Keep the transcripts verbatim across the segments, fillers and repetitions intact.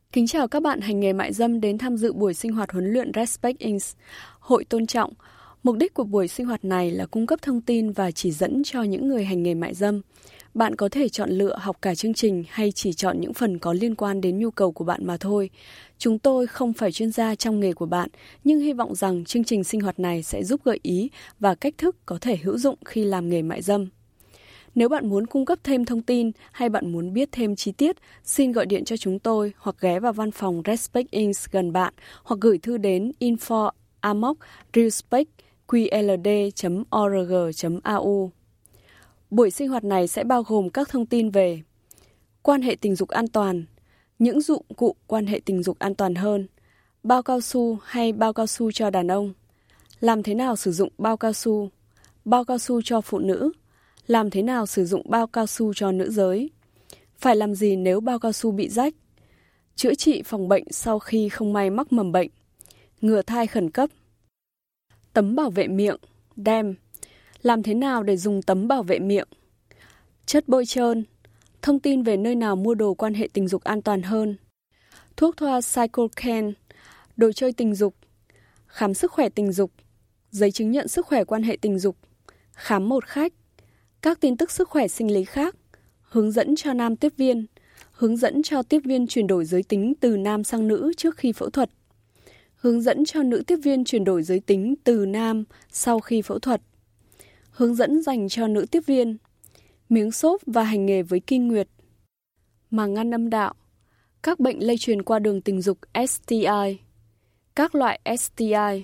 Kính chào các bạn hành nghề mại dâm đến tham dự buổi sinh hoạt huấn luyện Respect Incorporated, Hội Tôn Trọng. Mục đích của buổi sinh hoạt này là cung cấp thông tin và chỉ dẫn cho những người hành nghề mại dâm. Bạn có thể chọn lựa học cả chương trình hay chỉ chọn những phần có liên quan đến nhu cầu của bạn mà thôi. Chúng tôi không phải chuyên gia trong nghề của bạn, nhưng hy vọng rằng chương trình sinh hoạt này sẽ giúp gợi ý và cách thức có thể hữu dụng khi làm nghề mại dâm. Nếu bạn muốn cung cấp thêm thông tin hay bạn muốn biết thêm chi tiết, xin gọi điện cho chúng tôi hoặc ghé vào văn phòng Respect Incorporated gần bạn hoặc gửi thư đến info a m o c respect q l d chấm org chấm a u. Buổi sinh hoạt này sẽ bao gồm các thông tin về quan hệ tình dục an toàn, những dụng cụ quan hệ tình dục an toàn hơn, bao cao su hay bao cao su cho đàn ông, làm thế nào sử dụng bao cao su, bao cao su cho phụ nữ, làm thế nào sử dụng bao cao su cho nữ giới, phải làm gì nếu bao cao su bị rách, chữa trị phòng bệnh sau khi không may mắc mầm bệnh, ngừa thai khẩn cấp, tấm bảo vệ miệng, D A M, làm thế nào để dùng tấm bảo vệ miệng, chất bôi trơn, thông tin về nơi nào mua đồ quan hệ tình dục an toàn hơn, thuốc thoa Cyclocan, đồ chơi tình dục, khám sức khỏe tình dục, giấy chứng nhận sức khỏe quan hệ tình dục, khám một khách, các tin tức sức khỏe sinh lý khác, hướng dẫn cho nam tiếp viên, hướng dẫn cho tiếp viên chuyển đổi giới tính từ nam sang nữ trước khi phẫu thuật, hướng dẫn cho nữ tiếp viên chuyển đổi giới tính từ nam sau khi phẫu thuật, hướng dẫn dành cho nữ tiếp viên, miếng xốp và hành nghề với kinh nguyệt, màng ngăn âm đạo, các bệnh lây truyền qua đường tình dục S T I, các loại S T I,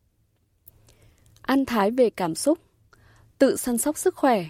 ăn thái về cảm xúc, tự săn sóc sức khỏe,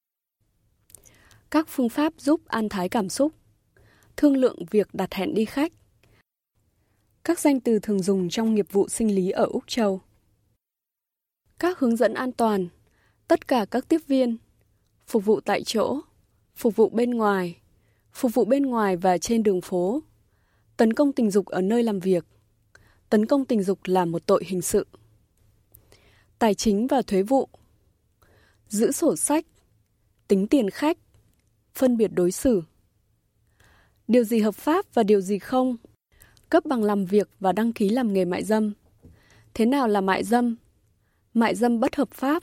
các phương pháp giúp an thái cảm xúc, thương lượng việc đặt hẹn đi khách, các danh từ thường dùng trong nghiệp vụ sinh lý ở Úc Châu, các hướng dẫn an toàn, tất cả các tiếp viên, phục vụ tại chỗ, phục vụ bên ngoài, phục vụ bên ngoài và trên đường phố, tấn công tình dục ở nơi làm việc, tấn công tình dục là một tội hình sự, tài chính và thuế vụ, giữ sổ sách, tính tiền khách, phân biệt đối xử, điều gì hợp pháp và điều gì không, cấp bằng làm việc và đăng ký làm nghề mại dâm, thế nào là mại dâm, mại dâm bất hợp pháp,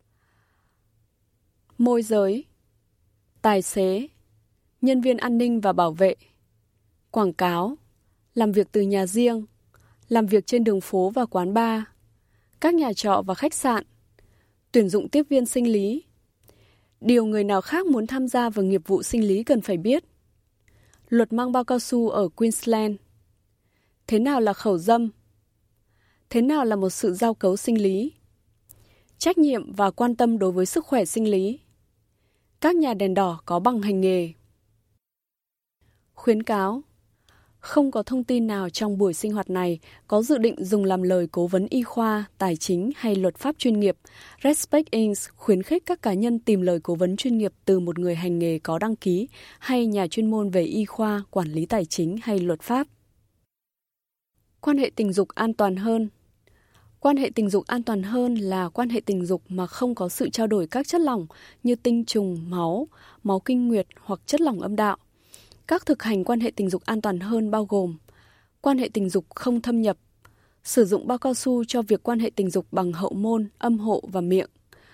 môi giới, tài xế, nhân viên an ninh và bảo vệ, quảng cáo, làm việc từ nhà riêng, làm việc trên đường phố và quán bar, các nhà trọ và khách sạn, tuyển dụng tiếp viên sinh lý, điều người nào khác muốn tham gia vào nghiệp vụ sinh lý cần phải biết, luật mang bao cao su ở Queensland, thế nào là khẩu dâm, thế nào là một sự giao cấu sinh lý, trách nhiệm và quan tâm đối với sức khỏe sinh lý, các nhà đèn đỏ có bằng hành nghề. Khuyến cáo: không có thông tin nào trong buổi sinh hoạt này có dự định dùng làm lời cố vấn y khoa, tài chính hay luật pháp chuyên nghiệp. Respect Incorporated khuyến khích các cá nhân tìm lời cố vấn chuyên nghiệp từ một người hành nghề có đăng ký hay nhà chuyên môn về y khoa, quản lý tài chính hay luật pháp. Quan hệ tình dục an toàn hơn. Quan hệ tình dục an toàn hơn là quan hệ tình dục mà không có sự trao đổi các chất lỏng như tinh trùng, máu, máu kinh nguyệt hoặc chất lỏng âm đạo. Các thực hành quan hệ tình dục an toàn hơn bao gồm quan hệ tình dục không thâm nhập, sử dụng bao cao su cho việc quan hệ tình dục bằng hậu môn, âm hộ và miệng,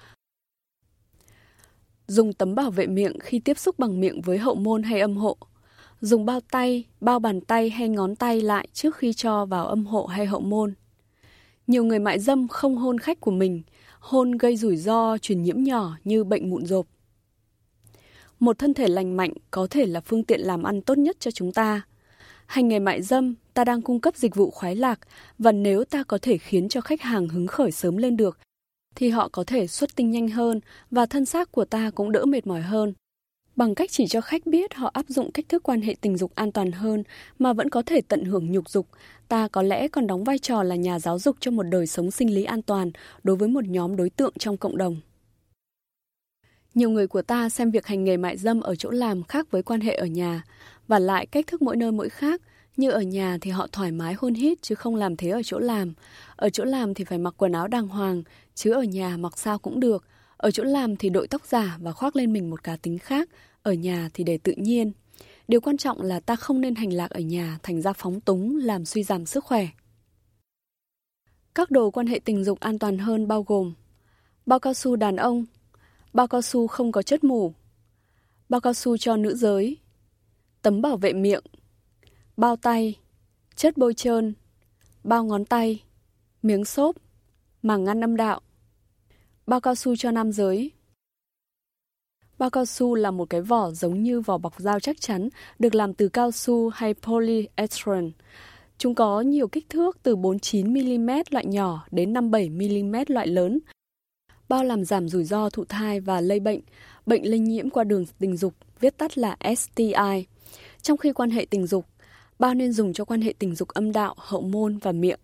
dùng tấm bảo vệ miệng khi tiếp xúc bằng miệng với hậu môn hay âm hộ, dùng bao tay, bao bàn tay hay ngón tay lại trước khi cho vào âm hộ hay hậu môn. Nhiều người mại dâm không hôn khách của mình, hôn gây rủi ro truyền nhiễm nhỏ như bệnh mụn rộp. Một thân thể lành mạnh có thể là phương tiện làm ăn tốt nhất cho chúng ta. Hành nghề mại dâm, ta đang cung cấp dịch vụ khoái lạc, và nếu ta có thể khiến cho khách hàng hứng khởi sớm lên được, thì họ có thể xuất tinh nhanh hơn và thân xác của ta cũng đỡ mệt mỏi hơn. Bằng cách chỉ cho khách biết họ áp dụng cách thức quan hệ tình dục an toàn hơn mà vẫn có thể tận hưởng nhục dục, ta có lẽ còn đóng vai trò là nhà giáo dục cho một đời sống sinh lý an toàn đối với một nhóm đối tượng trong cộng đồng. Nhiều người của ta xem việc hành nghề mại dâm ở chỗ làm khác với quan hệ ở nhà, và lại cách thức mỗi nơi mỗi khác. Như ở nhà thì họ thoải mái hôn hít chứ không làm thế ở chỗ làm. Ở chỗ làm thì phải mặc quần áo đàng hoàng, chứ ở nhà mặc sao cũng được. Ở chỗ làm thì đội tóc giả và khoác lên mình một cá tính khác, ở nhà thì để tự nhiên. Điều quan trọng là ta không nên hành lạc ở nhà thành ra phóng túng làm suy giảm sức khỏe. Các đồ quan hệ tình dục an toàn hơn bao gồm bao cao su đàn ông, bao cao su không có chất mủ, bao cao su cho nữ giới, tấm bảo vệ miệng, bao tay, chất bôi trơn, bao ngón tay, miếng xốp, màng ngăn âm đạo, bao cao su cho nam giới. Bao cao su là một cái vỏ giống như vỏ bọc dao chắc chắn, được làm từ cao su hay polyethylene. Chúng có nhiều kích thước từ bốn mươi chín mi-li-mét loại nhỏ đến năm mươi bảy mi-li-mét loại lớn. Bao làm giảm rủi ro thụ thai và lây bệnh, bệnh lây nhiễm qua đường tình dục, viết tắt là ét tê i. Trong khi quan hệ tình dục, bao nên dùng cho quan hệ tình dục âm đạo, hậu môn và miệng.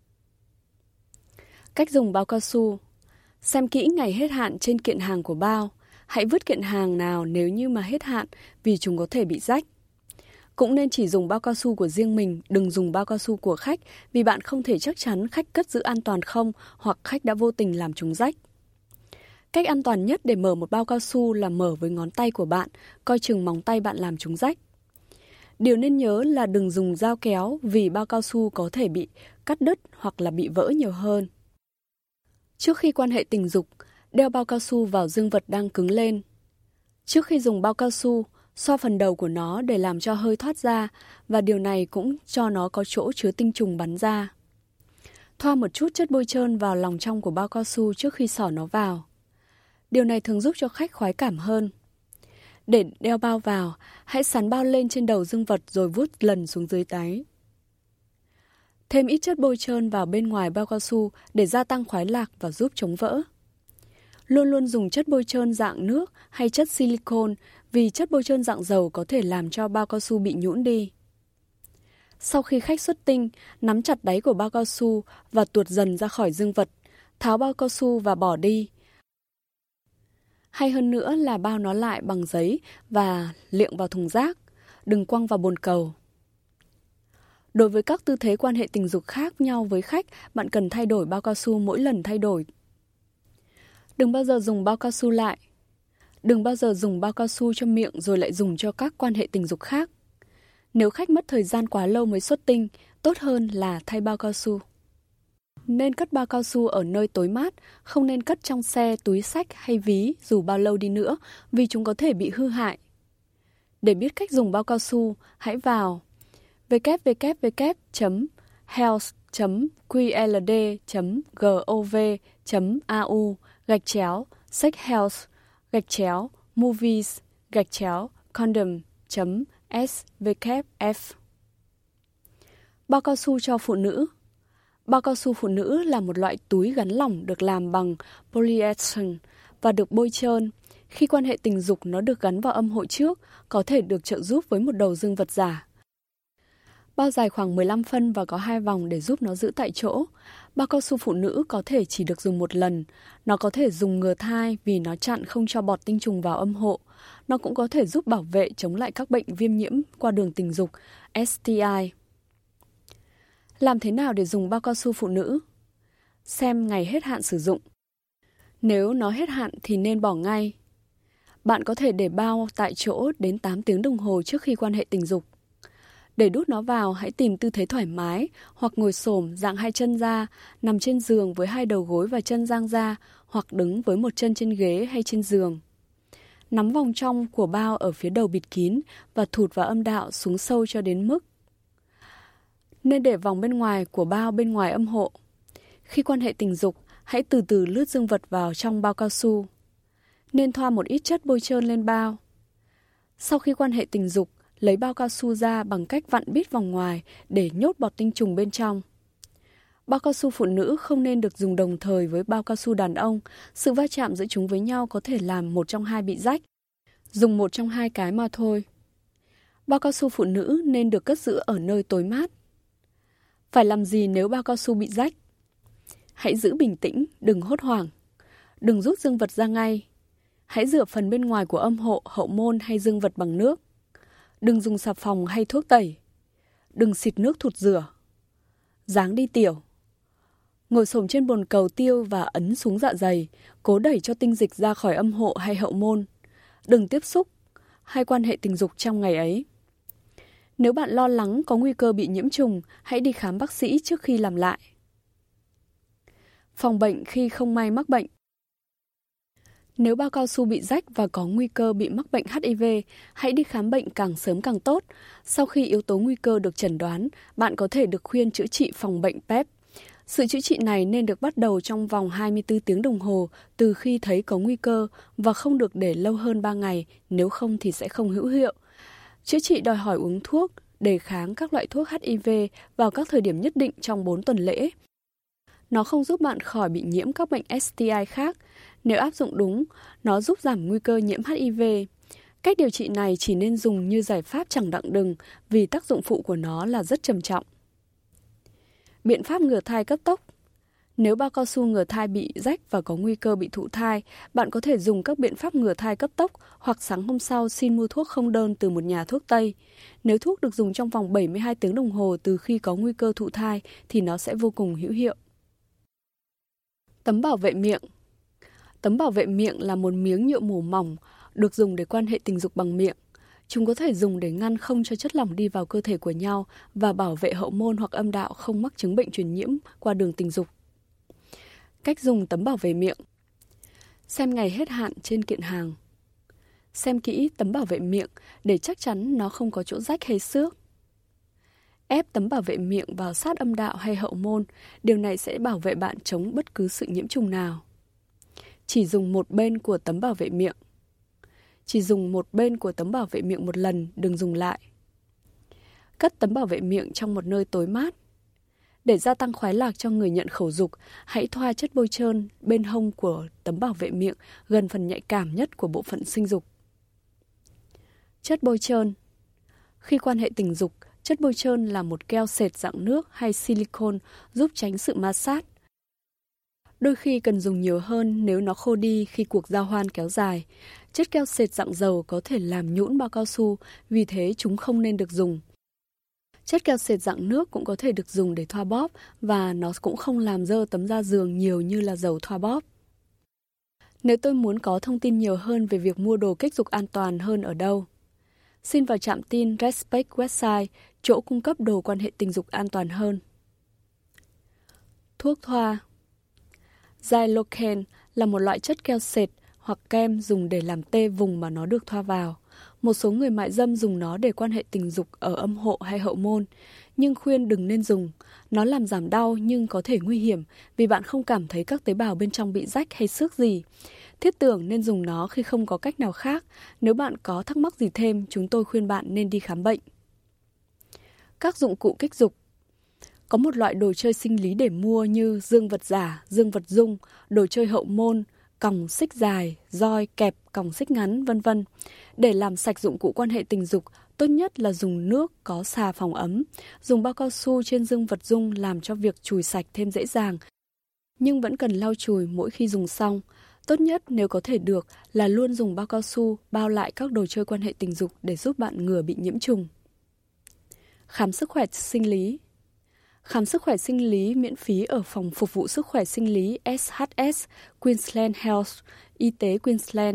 Cách dùng bao cao su. Xem kỹ ngày hết hạn trên kiện hàng của bao. Hãy vứt kiện hàng nào nếu như mà hết hạn vì chúng có thể bị rách. Cũng nên chỉ dùng bao cao su của riêng mình, đừng dùng bao cao su của khách vì bạn không thể chắc chắn khách cất giữ an toàn không hoặc khách đã vô tình làm chúng rách. Cách an toàn nhất để mở một bao cao su là mở với ngón tay của bạn, coi chừng móng tay bạn làm chúng rách. Điều nên nhớ là đừng dùng dao kéo vì bao cao su có thể bị cắt đứt hoặc là bị vỡ nhiều hơn. Trước khi quan hệ tình dục, đeo bao cao su vào dương vật đang cứng lên. Trước khi dùng bao cao su, xoa phần đầu của nó để làm cho hơi thoát ra và điều này cũng cho nó có chỗ chứa tinh trùng bắn ra. Thoa một chút chất bôi trơn vào lòng trong của bao cao su trước khi xỏ nó vào. Điều này thường giúp cho khách khoái cảm hơn. Để đeo bao vào, hãy sắn bao lên trên đầu dương vật rồi vuốt lần xuống dưới đáy. Thêm ít chất bôi trơn vào bên ngoài bao cao su để gia tăng khoái lạc và giúp chống vỡ. Luôn luôn dùng chất bôi trơn dạng nước hay chất silicone vì chất bôi trơn dạng dầu có thể làm cho bao cao su bị nhũn đi. Sau khi khách xuất tinh, nắm chặt đáy của bao cao su và tuột dần ra khỏi dương vật, tháo bao cao su và bỏ đi. Hay hơn nữa là bao nó lại bằng giấy và liệng vào thùng rác, đừng quăng vào bồn cầu. Đối với các tư thế quan hệ tình dục khác nhau với khách, bạn cần thay đổi bao cao su mỗi lần thay đổi. Đừng bao giờ dùng bao cao su lại. Đừng bao giờ dùng bao cao su cho miệng rồi lại dùng cho các quan hệ tình dục khác. Nếu khách mất thời gian quá lâu mới xuất tinh, tốt hơn là thay bao cao su. Nên cất bao cao su ở nơi tối mát, không nên cất trong xe, túi xách hay ví dù bao lâu đi nữa vì chúng có thể bị hư hại. Để biết cách dùng bao cao su, hãy vào w w w chấm health chấm qld chấm gov chấm a u gạch chéo sex health gạch chéo movies gạch chéo condom chấm s w f. Bao cao su cho phụ nữ. Bao cao su phụ nữ là một loại túi gắn lỏng được làm bằng polyethylene và được bôi trơn. Khi quan hệ tình dục nó được gắn vào âm hộ trước, có thể được trợ giúp với một đầu dương vật giả. Bao dài khoảng mười lăm phân và có hai vòng để giúp nó giữ tại chỗ. Bao cao su phụ nữ có thể chỉ được dùng một lần. Nó có thể dùng ngừa thai vì nó chặn không cho bọt tinh trùng vào âm hộ. Nó cũng có thể giúp bảo vệ chống lại các bệnh viêm nhiễm qua đường tình dục, ét tê i. Làm thế nào để dùng bao cao su phụ nữ? Xem ngày hết hạn sử dụng. Nếu nó hết hạn thì nên bỏ ngay. Bạn có thể để bao tại chỗ đến tám tiếng đồng hồ trước khi quan hệ tình dục. Để đút nó vào, hãy tìm tư thế thoải mái hoặc ngồi xổm dạng hai chân ra, nằm trên giường với hai đầu gối và chân dang ra hoặc đứng với một chân trên ghế hay trên giường. Nắm vòng trong của bao ở phía đầu bịt kín và thụt vào âm đạo xuống sâu cho đến mức. Nên để vòng bên ngoài của bao bên ngoài âm hộ. Khi quan hệ tình dục, hãy từ từ lướt dương vật vào trong bao cao su. Nên thoa một ít chất bôi trơn lên bao. Sau khi quan hệ tình dục, lấy bao cao su ra bằng cách vặn bít vòng ngoài để nhốt bọt tinh trùng bên trong. Bao cao su phụ nữ không nên được dùng đồng thời với bao cao su đàn ông. Sự va chạm giữa chúng với nhau có thể làm một trong hai bị rách. Dùng một trong hai cái mà thôi. Bao cao su phụ nữ nên được cất giữ ở nơi tối mát. Phải làm gì nếu bao cao su bị rách? Hãy giữ bình tĩnh, đừng hốt hoảng. Đừng rút dương vật ra ngay. Hãy rửa phần bên ngoài của âm hộ, hậu môn hay dương vật bằng nước. Đừng dùng xà phòng hay thuốc tẩy. Đừng xịt nước thụt rửa. Ráng đi tiểu. Ngồi xổm trên bồn cầu tiêu và ấn xuống dạ dày, cố đẩy cho tinh dịch ra khỏi âm hộ hay hậu môn. Đừng tiếp xúc hay quan hệ tình dục trong ngày ấy. Nếu bạn lo lắng có nguy cơ bị nhiễm trùng, hãy đi khám bác sĩ trước khi làm lại. Phòng bệnh khi không may mắc bệnh. Nếu bao cao su bị rách và có nguy cơ bị mắc bệnh H I V, hãy đi khám bệnh càng sớm càng tốt. Sau khi yếu tố nguy cơ được chẩn đoán, bạn có thể được khuyên chữa trị phòng bệnh P E P. Sự chữa trị này nên được bắt đầu trong vòng hai mươi tư tiếng đồng hồ từ khi thấy có nguy cơ và không được để lâu hơn ba ngày, nếu không thì sẽ không hữu hiệu. Chữa trị đòi hỏi uống thuốc, đề kháng các loại thuốc H I V vào các thời điểm nhất định trong bốn tuần lễ. Nó không giúp bạn khỏi bị nhiễm các bệnh S T I khác. Nếu áp dụng đúng, nó giúp giảm nguy cơ nhiễm H I V. Cách điều trị này chỉ nên dùng như giải pháp chẳng đặng đừng vì tác dụng phụ của nó là rất trầm trọng. Biện pháp ngừa thai cấp tốc. Nếu bao cao su ngừa thai bị rách và có nguy cơ bị thụ thai, bạn có thể dùng các biện pháp ngừa thai cấp tốc hoặc sáng hôm sau xin mua thuốc không đơn từ một nhà thuốc Tây. Nếu thuốc được dùng trong vòng bảy mươi hai tiếng đồng hồ từ khi có nguy cơ thụ thai thì nó sẽ vô cùng hữu hiệu. Tấm bảo vệ miệng. Tấm bảo vệ miệng là một miếng nhựa mủ mỏng được dùng để quan hệ tình dục bằng miệng. Chúng có thể dùng để ngăn không cho chất lỏng đi vào cơ thể của nhau và bảo vệ hậu môn hoặc âm đạo không mắc chứng bệnh truyền nhiễm qua đường tình dục. Cách dùng tấm bảo vệ miệng. Xem ngày hết hạn trên kiện hàng. Xem kỹ tấm bảo vệ miệng để chắc chắn nó không có chỗ rách hay xước. Ép tấm bảo vệ miệng vào sát âm đạo hay hậu môn, điều này sẽ bảo vệ bạn chống bất cứ sự nhiễm trùng nào. Chỉ dùng một bên của tấm bảo vệ miệng. Chỉ dùng một bên của tấm bảo vệ miệng một lần, đừng dùng lại. Cất tấm bảo vệ miệng trong một nơi tối mát. Để gia tăng khoái lạc cho người nhận khẩu dục, hãy thoa chất bôi trơn bên hông của tấm bảo vệ miệng gần phần nhạy cảm nhất của bộ phận sinh dục. Chất bôi trơn. Khi quan hệ tình dục, chất bôi trơn là một keo sệt dạng nước hay silicone giúp tránh sự ma sát. Đôi khi cần dùng nhiều hơn nếu nó khô đi khi cuộc giao hoan kéo dài. Chất keo sệt dạng dầu có thể làm nhũn bao cao su, vì thế chúng không nên được dùng. Chất keo sệt dạng nước cũng có thể được dùng để thoa bóp và nó cũng không làm dơ tấm da giường nhiều như là dầu thoa bóp. Nếu tôi muốn có thông tin nhiều hơn về việc mua đồ kích dục an toàn hơn ở đâu, xin vào trạm tin Respect website, chỗ cung cấp đồ quan hệ tình dục an toàn hơn. Thuốc thoa. Xylocaine là một loại chất keo sệt hoặc kem dùng để làm tê vùng mà nó được thoa vào. Một số người mại dâm dùng nó để quan hệ tình dục ở âm hộ hay hậu môn, nhưng khuyên đừng nên dùng. Nó làm giảm đau nhưng có thể nguy hiểm vì bạn không cảm thấy các tế bào bên trong bị rách hay xước gì. Thiết tưởng nên dùng nó khi không có cách nào khác. Nếu bạn có thắc mắc gì thêm, chúng tôi khuyên bạn nên đi khám bệnh. Các dụng cụ kích dục. Có một loại đồ chơi sinh lý để mua như dương vật giả, dương vật dung, đồ chơi hậu môn, còng xích dài, roi, kẹp, còng xích ngắn, vân vân. Để làm sạch dụng cụ quan hệ tình dục, tốt nhất là dùng nước có xà phòng ấm. Dùng bao cao su trên dương vật dung làm cho việc chùi sạch thêm dễ dàng, nhưng vẫn cần lau chùi mỗi khi dùng xong. Tốt nhất nếu có thể được là luôn dùng bao cao su bao lại các đồ chơi quan hệ tình dục để giúp bạn ngừa bị nhiễm trùng. Khám sức khỏe sinh lý. Khám sức khỏe sinh lý miễn phí ở phòng phục vụ sức khỏe sinh lý S H S, Queensland Health, Y tế Queensland.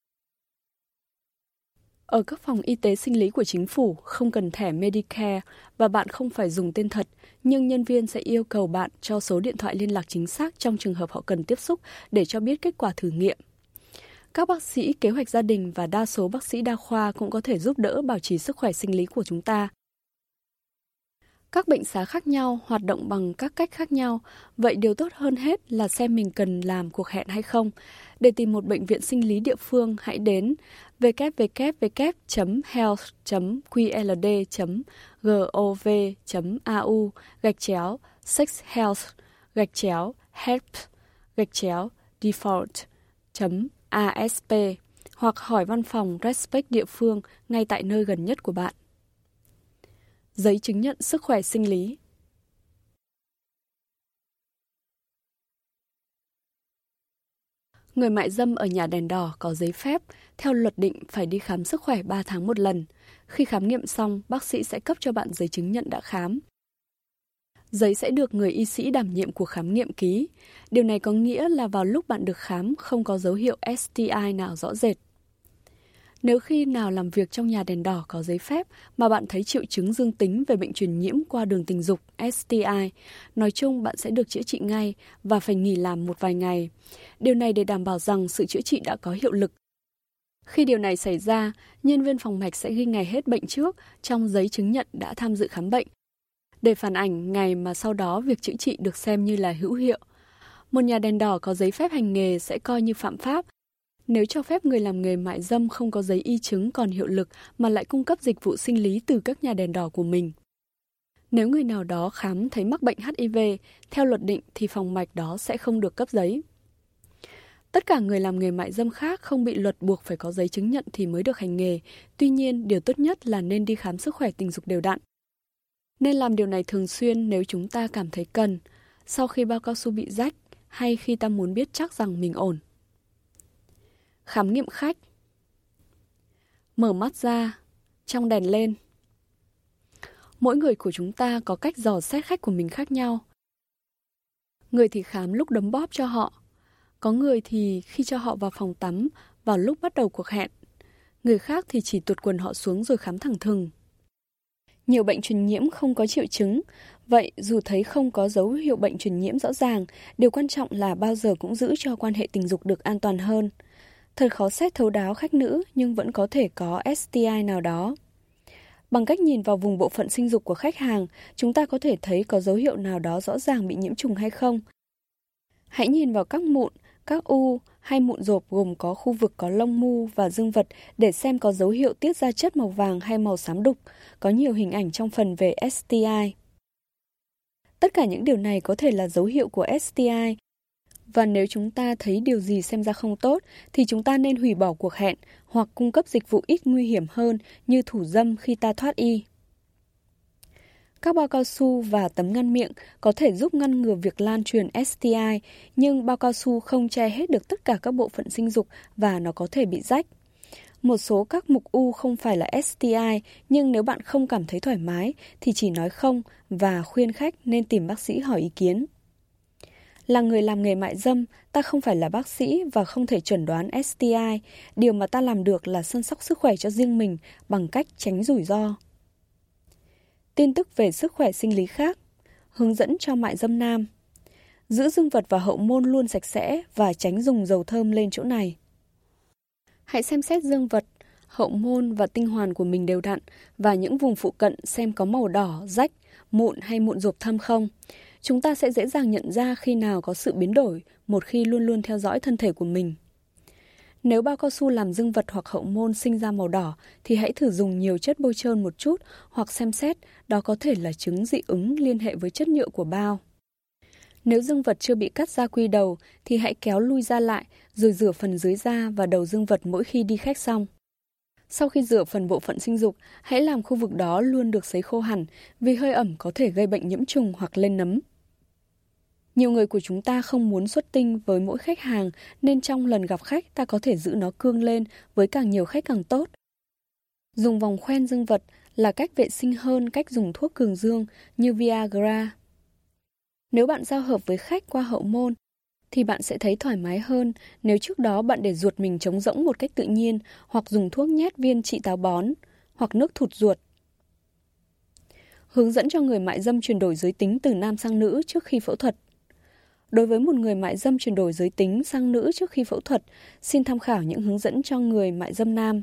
Ở các phòng y tế sinh lý của chính phủ không cần thẻ Medicare và bạn không phải dùng tên thật, nhưng nhân viên sẽ yêu cầu bạn cho số điện thoại liên lạc chính xác trong trường hợp họ cần tiếp xúc để cho biết kết quả thử nghiệm. Các bác sĩ kế hoạch gia đình và đa số bác sĩ đa khoa cũng có thể giúp đỡ bảo trì sức khỏe sinh lý của chúng ta. Các bệnh xá khác nhau hoạt động bằng các cách khác nhau, vậy điều tốt hơn hết là xem mình cần làm cuộc hẹn hay không. Để tìm một bệnh viện sinh lý địa phương, hãy đến w w w chấm health chấm qld chấm gov chấm a u gạch chéo sex health gạch chéo help gạch chéo default chấm a s p hoặc hỏi văn phòng Respect địa phương ngay tại nơi gần nhất của bạn. Giấy chứng nhận sức khỏe sinh lý. Người mại dâm ở nhà đèn đỏ có giấy phép, theo luật định phải đi khám sức khỏe ba tháng một lần. Khi khám nghiệm xong, bác sĩ sẽ cấp cho bạn giấy chứng nhận đã khám. Giấy sẽ được người y sĩ đảm nhiệm cuộc khám nghiệm ký. Điều này có nghĩa là vào lúc bạn được khám không có dấu hiệu S T I nào rõ rệt. Nếu khi nào làm việc trong nhà đèn đỏ có giấy phép mà bạn thấy triệu chứng dương tính về bệnh truyền nhiễm qua đường tình dục S T I, nói chung bạn sẽ được chữa trị ngay và phải nghỉ làm một vài ngày. Điều này để đảm bảo rằng sự chữa trị đã có hiệu lực. Khi điều này xảy ra, nhân viên phòng mạch sẽ ghi ngày hết bệnh trước trong giấy chứng nhận đã tham dự khám bệnh, để phản ảnh ngày mà sau đó việc chữa trị được xem như là hữu hiệu. Một nhà đèn đỏ có giấy phép hành nghề sẽ coi như phạm pháp nếu cho phép người làm nghề mại dâm không có giấy y chứng còn hiệu lực mà lại cung cấp dịch vụ sinh lý từ các nhà đèn đỏ của mình. Nếu người nào đó khám thấy mắc bệnh H I V, theo luật định thì phòng mạch đó sẽ không được cấp giấy. Tất cả người làm nghề mại dâm khác không bị luật buộc phải có giấy chứng nhận thì mới được hành nghề. Tuy nhiên, điều tốt nhất là nên đi khám sức khỏe tình dục đều đặn. Nên làm điều này thường xuyên nếu chúng ta cảm thấy cần, sau khi bao cao su bị rách hay khi ta muốn biết chắc rằng mình ổn. Khám nghiệm khách. Mở mắt ra, trong đèn lên. Mỗi người của chúng ta có cách dò xét khách của mình khác nhau. Người thì khám lúc đấm bóp cho họ. Có người thì khi cho họ vào phòng tắm vào lúc bắt đầu cuộc hẹn. Người khác thì chỉ tuột quần họ xuống rồi khám thẳng thừng. Nhiều bệnh truyền nhiễm không có triệu chứng. Vậy dù thấy không có dấu hiệu bệnh truyền nhiễm rõ ràng, điều quan trọng là bao giờ cũng giữ cho quan hệ tình dục được an toàn hơn. Thật khó xét thấu đáo khách nữ nhưng vẫn có thể có S T I nào đó. Bằng cách nhìn vào vùng bộ phận sinh dục của khách hàng, chúng ta có thể thấy có dấu hiệu nào đó rõ ràng bị nhiễm trùng hay không. Hãy nhìn vào các mụn, các u hay mụn rộp gồm có khu vực có lông mu và dương vật để xem có dấu hiệu tiết ra chất màu vàng hay màu xám đục. Có nhiều hình ảnh trong phần về S T I. Tất cả những điều này có thể là dấu hiệu của S T I. Và nếu chúng ta thấy điều gì xem ra không tốt, thì chúng ta nên hủy bỏ cuộc hẹn hoặc cung cấp dịch vụ ít nguy hiểm hơn như thủ dâm khi ta thoát y. Các bao cao su và tấm ngăn miệng có thể giúp ngăn ngừa việc lan truyền S T I, nhưng bao cao su không che hết được tất cả các bộ phận sinh dục và nó có thể bị rách. Một số các mục u không phải là S T I, nhưng nếu bạn không cảm thấy thoải mái thì chỉ nói không và khuyên khách nên tìm bác sĩ hỏi ý kiến. Là người làm nghề mại dâm, ta không phải là bác sĩ và không thể chẩn đoán S T I. Điều mà ta làm được là săn sóc sức khỏe cho riêng mình bằng cách tránh rủi ro. Tin tức về sức khỏe sinh lý khác. Hướng dẫn cho mại dâm nam. Giữ dương vật và hậu môn luôn sạch sẽ và tránh dùng dầu thơm lên chỗ này. Hãy xem xét dương vật, hậu môn và tinh hoàn của mình đều đặn và những vùng phụ cận xem có màu đỏ, rách, mụn hay mụn rộp thâm không. Chúng ta sẽ dễ dàng nhận ra khi nào có sự biến đổi một khi luôn luôn theo dõi thân thể của mình. Nếu bao cao su làm dương vật hoặc hậu môn sinh ra màu đỏ thì hãy thử dùng nhiều chất bôi trơn một chút hoặc xem xét đó có thể là chứng dị ứng liên hệ với chất nhựa của bao. Nếu dương vật chưa bị cắt ra quy đầu thì hãy kéo lui ra lại rồi rửa phần dưới da và đầu dương vật mỗi khi đi khách xong. Sau khi rửa phần bộ phận sinh dục, hãy làm khu vực đó luôn được sấy khô hẳn vì hơi ẩm có thể gây bệnh nhiễm trùng hoặc lên nấm. Nhiều người của chúng ta không muốn xuất tinh với mỗi khách hàng nên trong lần gặp khách ta có thể giữ nó cương lên với càng nhiều khách càng tốt. Dùng vòng khoen dương vật là cách vệ sinh hơn cách dùng thuốc cường dương như Viagra. Nếu bạn giao hợp với khách qua hậu môn thì bạn sẽ thấy thoải mái hơn nếu trước đó bạn để ruột mình trống rỗng một cách tự nhiên hoặc dùng thuốc nhét viên trị táo bón hoặc nước thụt ruột. Hướng dẫn cho người mại dâm chuyển đổi giới tính từ nam sang nữ trước khi phẫu thuật. Đối với một người mại dâm chuyển đổi giới tính sang nữ trước khi phẫu thuật, xin tham khảo những hướng dẫn cho người mại dâm nam.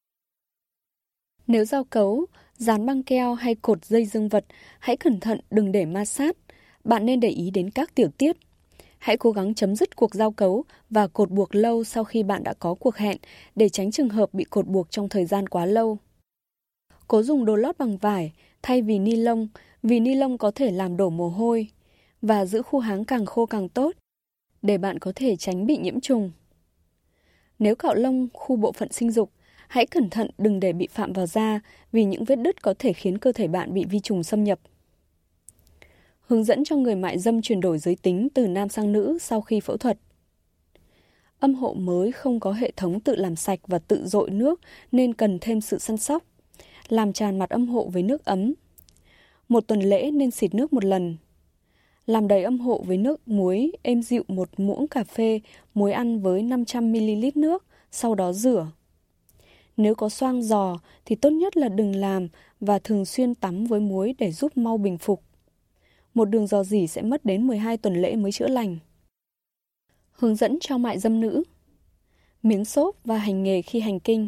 Nếu giao cấu, dán băng keo hay cột dây dương vật, hãy cẩn thận đừng để ma sát. Bạn nên để ý đến các tiểu tiết. Hãy cố gắng chấm dứt cuộc giao cấu và cột buộc lâu sau khi bạn đã có cuộc hẹn để tránh trường hợp bị cột buộc trong thời gian quá lâu. Cố dùng đồ lót bằng vải thay vì ni lông, vì ni lông có thể làm đổ mồ hôi. Và giữ khu háng càng khô càng tốt, để bạn có thể tránh bị nhiễm trùng. Nếu cạo lông khu bộ phận sinh dục, hãy cẩn thận đừng để bị phạm vào da vì những vết đứt có thể khiến cơ thể bạn bị vi trùng xâm nhập. Hướng dẫn cho người mại dâm chuyển đổi giới tính từ nam sang nữ sau khi phẫu thuật. Âm hộ mới không có hệ thống tự làm sạch và tự dội nước nên cần thêm sự săn sóc. Làm tràn mặt âm hộ với nước ấm. Một tuần lễ nên xịt nước một lần. Làm đầy âm hộ với nước muối êm dịu một muỗng cà phê muối ăn với năm trăm mi li lít nước, sau đó rửa. Nếu có xoang giò thì tốt nhất là đừng làm và thường xuyên tắm với muối để giúp mau bình phục. Một đường rò rỉ sẽ mất đến mười hai tuần lễ mới chữa lành. Hướng dẫn cho mại dâm nữ. Miếng xốp và hành nghề khi hành kinh.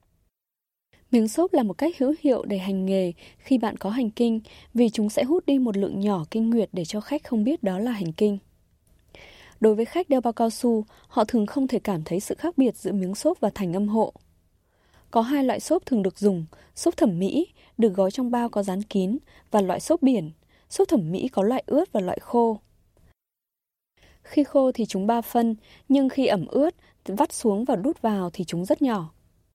Miếng xốp là một cách hữu hiệu để hành nghề khi bạn có hành kinh vì chúng sẽ hút đi một lượng nhỏ kinh nguyệt để cho khách không biết đó là hành kinh. Đối với khách đeo bao cao su, họ thường không thể cảm thấy sự khác biệt giữa miếng xốp và thành âm hộ. Có hai loại xốp thường được dùng, xốp thẩm mỹ, được gói trong bao có dán kín, và loại xốp biển. Xốp thẩm mỹ có loại ướt và loại khô. Khi khô thì chúng ba phân, nhưng khi ẩm ướt, vắt xuống và đút vào thì chúng rất nhỏ.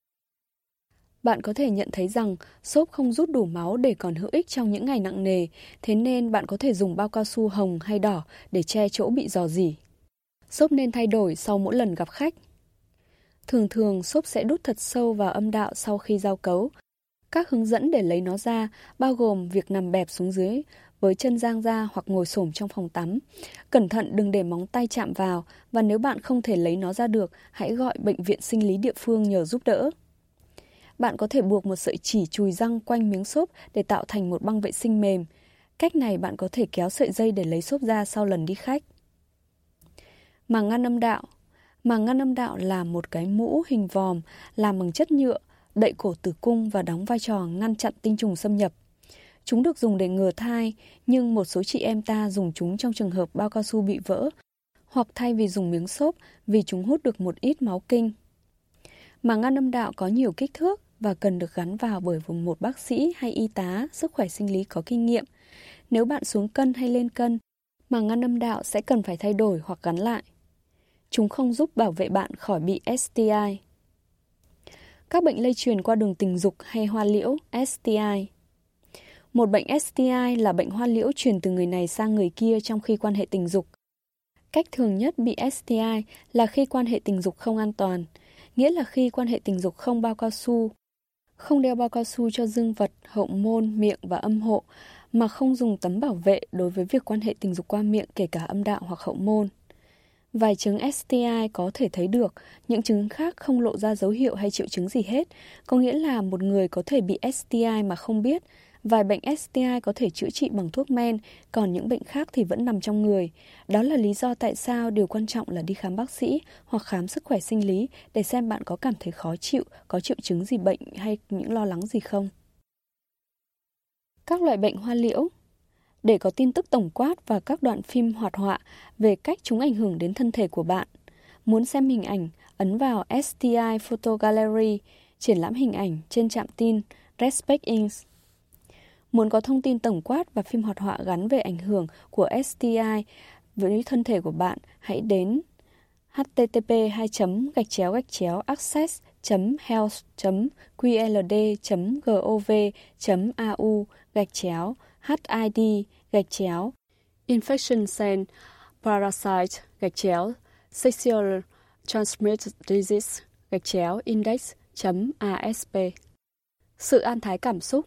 Bạn có thể nhận thấy rằng xốp không rút đủ máu để còn hữu ích trong những ngày nặng nề, thế nên bạn có thể dùng bao cao su hồng hay đỏ để che chỗ bị rò rỉ. Xốp nên thay đổi sau mỗi lần gặp khách. Thường thường, xốp sẽ đút thật sâu vào âm đạo sau khi giao cấu. Các hướng dẫn để lấy nó ra bao gồm việc nằm bẹp xuống dưới với chân dang ra hoặc ngồi xổm trong phòng tắm. Cẩn thận đừng để móng tay chạm vào, và nếu bạn không thể lấy nó ra được, hãy gọi bệnh viện sinh lý địa phương nhờ giúp đỡ. Bạn có thể buộc một sợi chỉ chùi răng quanh miếng xốp để tạo thành một băng vệ sinh mềm. Cách này bạn có thể kéo sợi dây để lấy xốp ra sau lần đi khách. Màng ngăn âm đạo. Màng ngăn âm đạo là một cái mũ hình vòm làm bằng chất nhựa, đậy cổ tử cung và đóng vai trò ngăn chặn tinh trùng xâm nhập. Chúng được dùng để ngừa thai, nhưng một số chị em ta dùng chúng trong trường hợp bao cao su bị vỡ, hoặc thay vì dùng miếng xốp vì chúng hút được một ít máu kinh. Màng ngăn âm đạo có nhiều kích thước và cần được gắn vào bởi một bác sĩ hay y tá sức khỏe sinh lý có kinh nghiệm. Nếu bạn xuống cân hay lên cân, màng ngăn âm đạo sẽ cần phải thay đổi hoặc gắn lại. Chúng không giúp bảo vệ bạn khỏi bị ét tê i. Các bệnh lây truyền qua đường tình dục hay hoa liễu ét tê i. Một bệnh ét tê i là bệnh hoa liễu truyền từ người này sang người kia trong khi quan hệ tình dục. Cách thường nhất bị ét tê i là khi quan hệ tình dục không an toàn, nghĩa là khi quan hệ tình dục không bao cao su, không đeo bao cao su cho dương vật, hậu môn, miệng và âm hộ, mà không dùng tấm bảo vệ đối với việc quan hệ tình dục qua miệng kể cả âm đạo hoặc hậu môn. Vài chứng ét tê i có thể thấy được, những chứng khác không lộ ra dấu hiệu hay triệu chứng gì hết, có nghĩa là một người có thể bị ét tê i mà không biết. Vài bệnh ét tê i có thể chữa trị bằng thuốc men, còn những bệnh khác thì vẫn nằm trong người. Đó là lý do tại sao điều quan trọng là đi khám bác sĩ hoặc khám sức khỏe sinh lý để xem bạn có cảm thấy khó chịu, có triệu chứng gì bệnh hay những lo lắng gì không. Các loại bệnh hoa liễu. Để có tin tức tổng quát và các đoạn phim hoạt họa về cách chúng ảnh hưởng đến thân thể của bạn, muốn xem hình ảnh, ấn vào ét tê i Photo Gallery, triển lãm hình ảnh trên trạm tin Respect Incorporated. Muốn có thông tin tổng quát và phim hoạt họa gắn về ảnh hưởng của ét tê i với thân thể của bạn, hãy đến h t t p hai gạch chéo gạch chéo access chấm health chấm q l d chấm gov chấm a u gạch chéo h i d gạch chéo infection cell parasite gạch chéo sexual transmitted disease gạch chéo index chấm a s p. Sự an thái cảm xúc.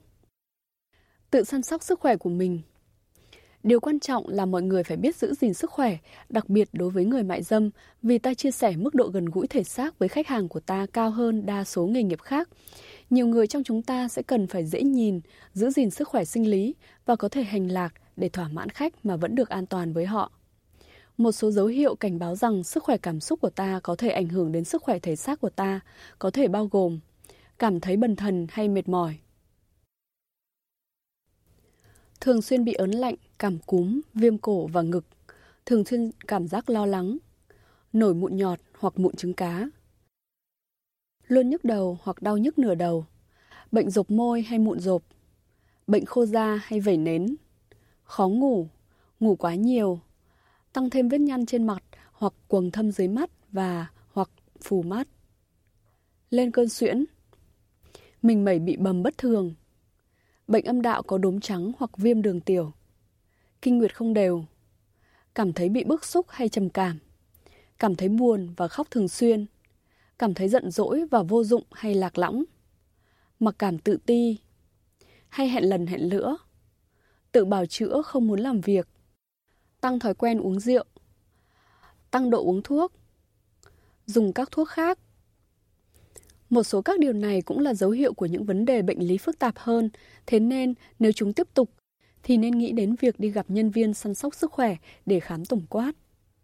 Tự săn sóc sức khỏe của mình. Điều quan trọng là mọi người phải biết giữ gìn sức khỏe, đặc biệt đối với người mại dâm, vì ta chia sẻ mức độ gần gũi thể xác với khách hàng của ta cao hơn đa số nghề nghiệp khác. Nhiều người trong chúng ta sẽ cần phải dễ nhìn, giữ gìn sức khỏe sinh lý và có thể hành lạc để thỏa mãn khách mà vẫn được an toàn với họ. Một số dấu hiệu cảnh báo rằng sức khỏe cảm xúc của ta có thể ảnh hưởng đến sức khỏe thể xác của ta có thể bao gồm cảm thấy bần thần hay mệt mỏi, thường xuyên bị ớn lạnh, cảm cúm, viêm cổ và ngực, thường xuyên cảm giác lo lắng, nổi mụn nhọt hoặc mụn trứng cá, luôn nhức đầu hoặc đau nhức nửa đầu, bệnh rộp môi hay mụn rộp, bệnh khô da hay vẩy nến, khó ngủ, ngủ quá nhiều, tăng thêm vết nhăn trên mặt hoặc quầng thâm dưới mắt và hoặc phù mắt, lên cơn suyễn, mình mẩy bị bầm bất thường, bệnh âm đạo có đốm trắng hoặc viêm đường tiểu, kinh nguyệt không đều, cảm thấy bị bức xúc hay trầm cảm, cảm thấy buồn và khóc thường xuyên, cảm thấy giận dỗi và vô dụng hay lạc lõng, mặc cảm tự ti, hay hẹn lần hẹn lữa, tự bào chữa không muốn làm việc, tăng thói quen uống rượu, tăng độ uống thuốc, dùng các thuốc khác, Một số các điều này cũng là dấu hiệu của những vấn đề bệnh lý phức tạp hơn, thế nên nếu chúng tiếp tục thì nên nghĩ đến việc đi gặp nhân viên săn sóc sức khỏe để khám tổng quát.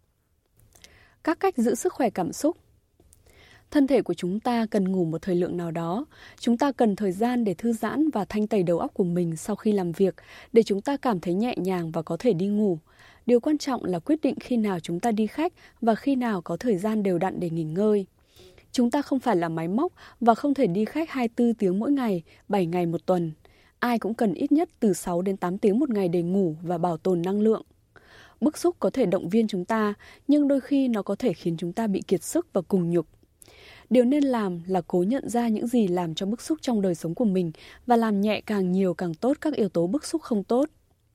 Các cách giữ sức khỏe cảm xúc. Thân thể của chúng ta cần ngủ một thời lượng nào đó. Chúng ta cần thời gian để thư giãn và thanh tẩy đầu óc của mình sau khi làm việc, để chúng ta cảm thấy nhẹ nhàng và có thể đi ngủ. Điều quan trọng là quyết định khi nào chúng ta đi khách và khi nào có thời gian đều đặn để nghỉ ngơi. Chúng ta không phải là máy móc và không thể đi khách hai mươi bốn tiếng mỗi ngày, bảy ngày một tuần. Ai cũng cần ít nhất từ sáu đến tám tiếng một ngày để ngủ và bảo tồn năng lượng. Bức xúc có thể động viên chúng ta, nhưng đôi khi nó có thể khiến chúng ta bị kiệt sức và cùng nhục. Điều nên làm là cố nhận ra những gì làm cho bức xúc trong đời sống của mình và làm nhẹ càng nhiều càng tốt các yếu tố bức xúc không tốt.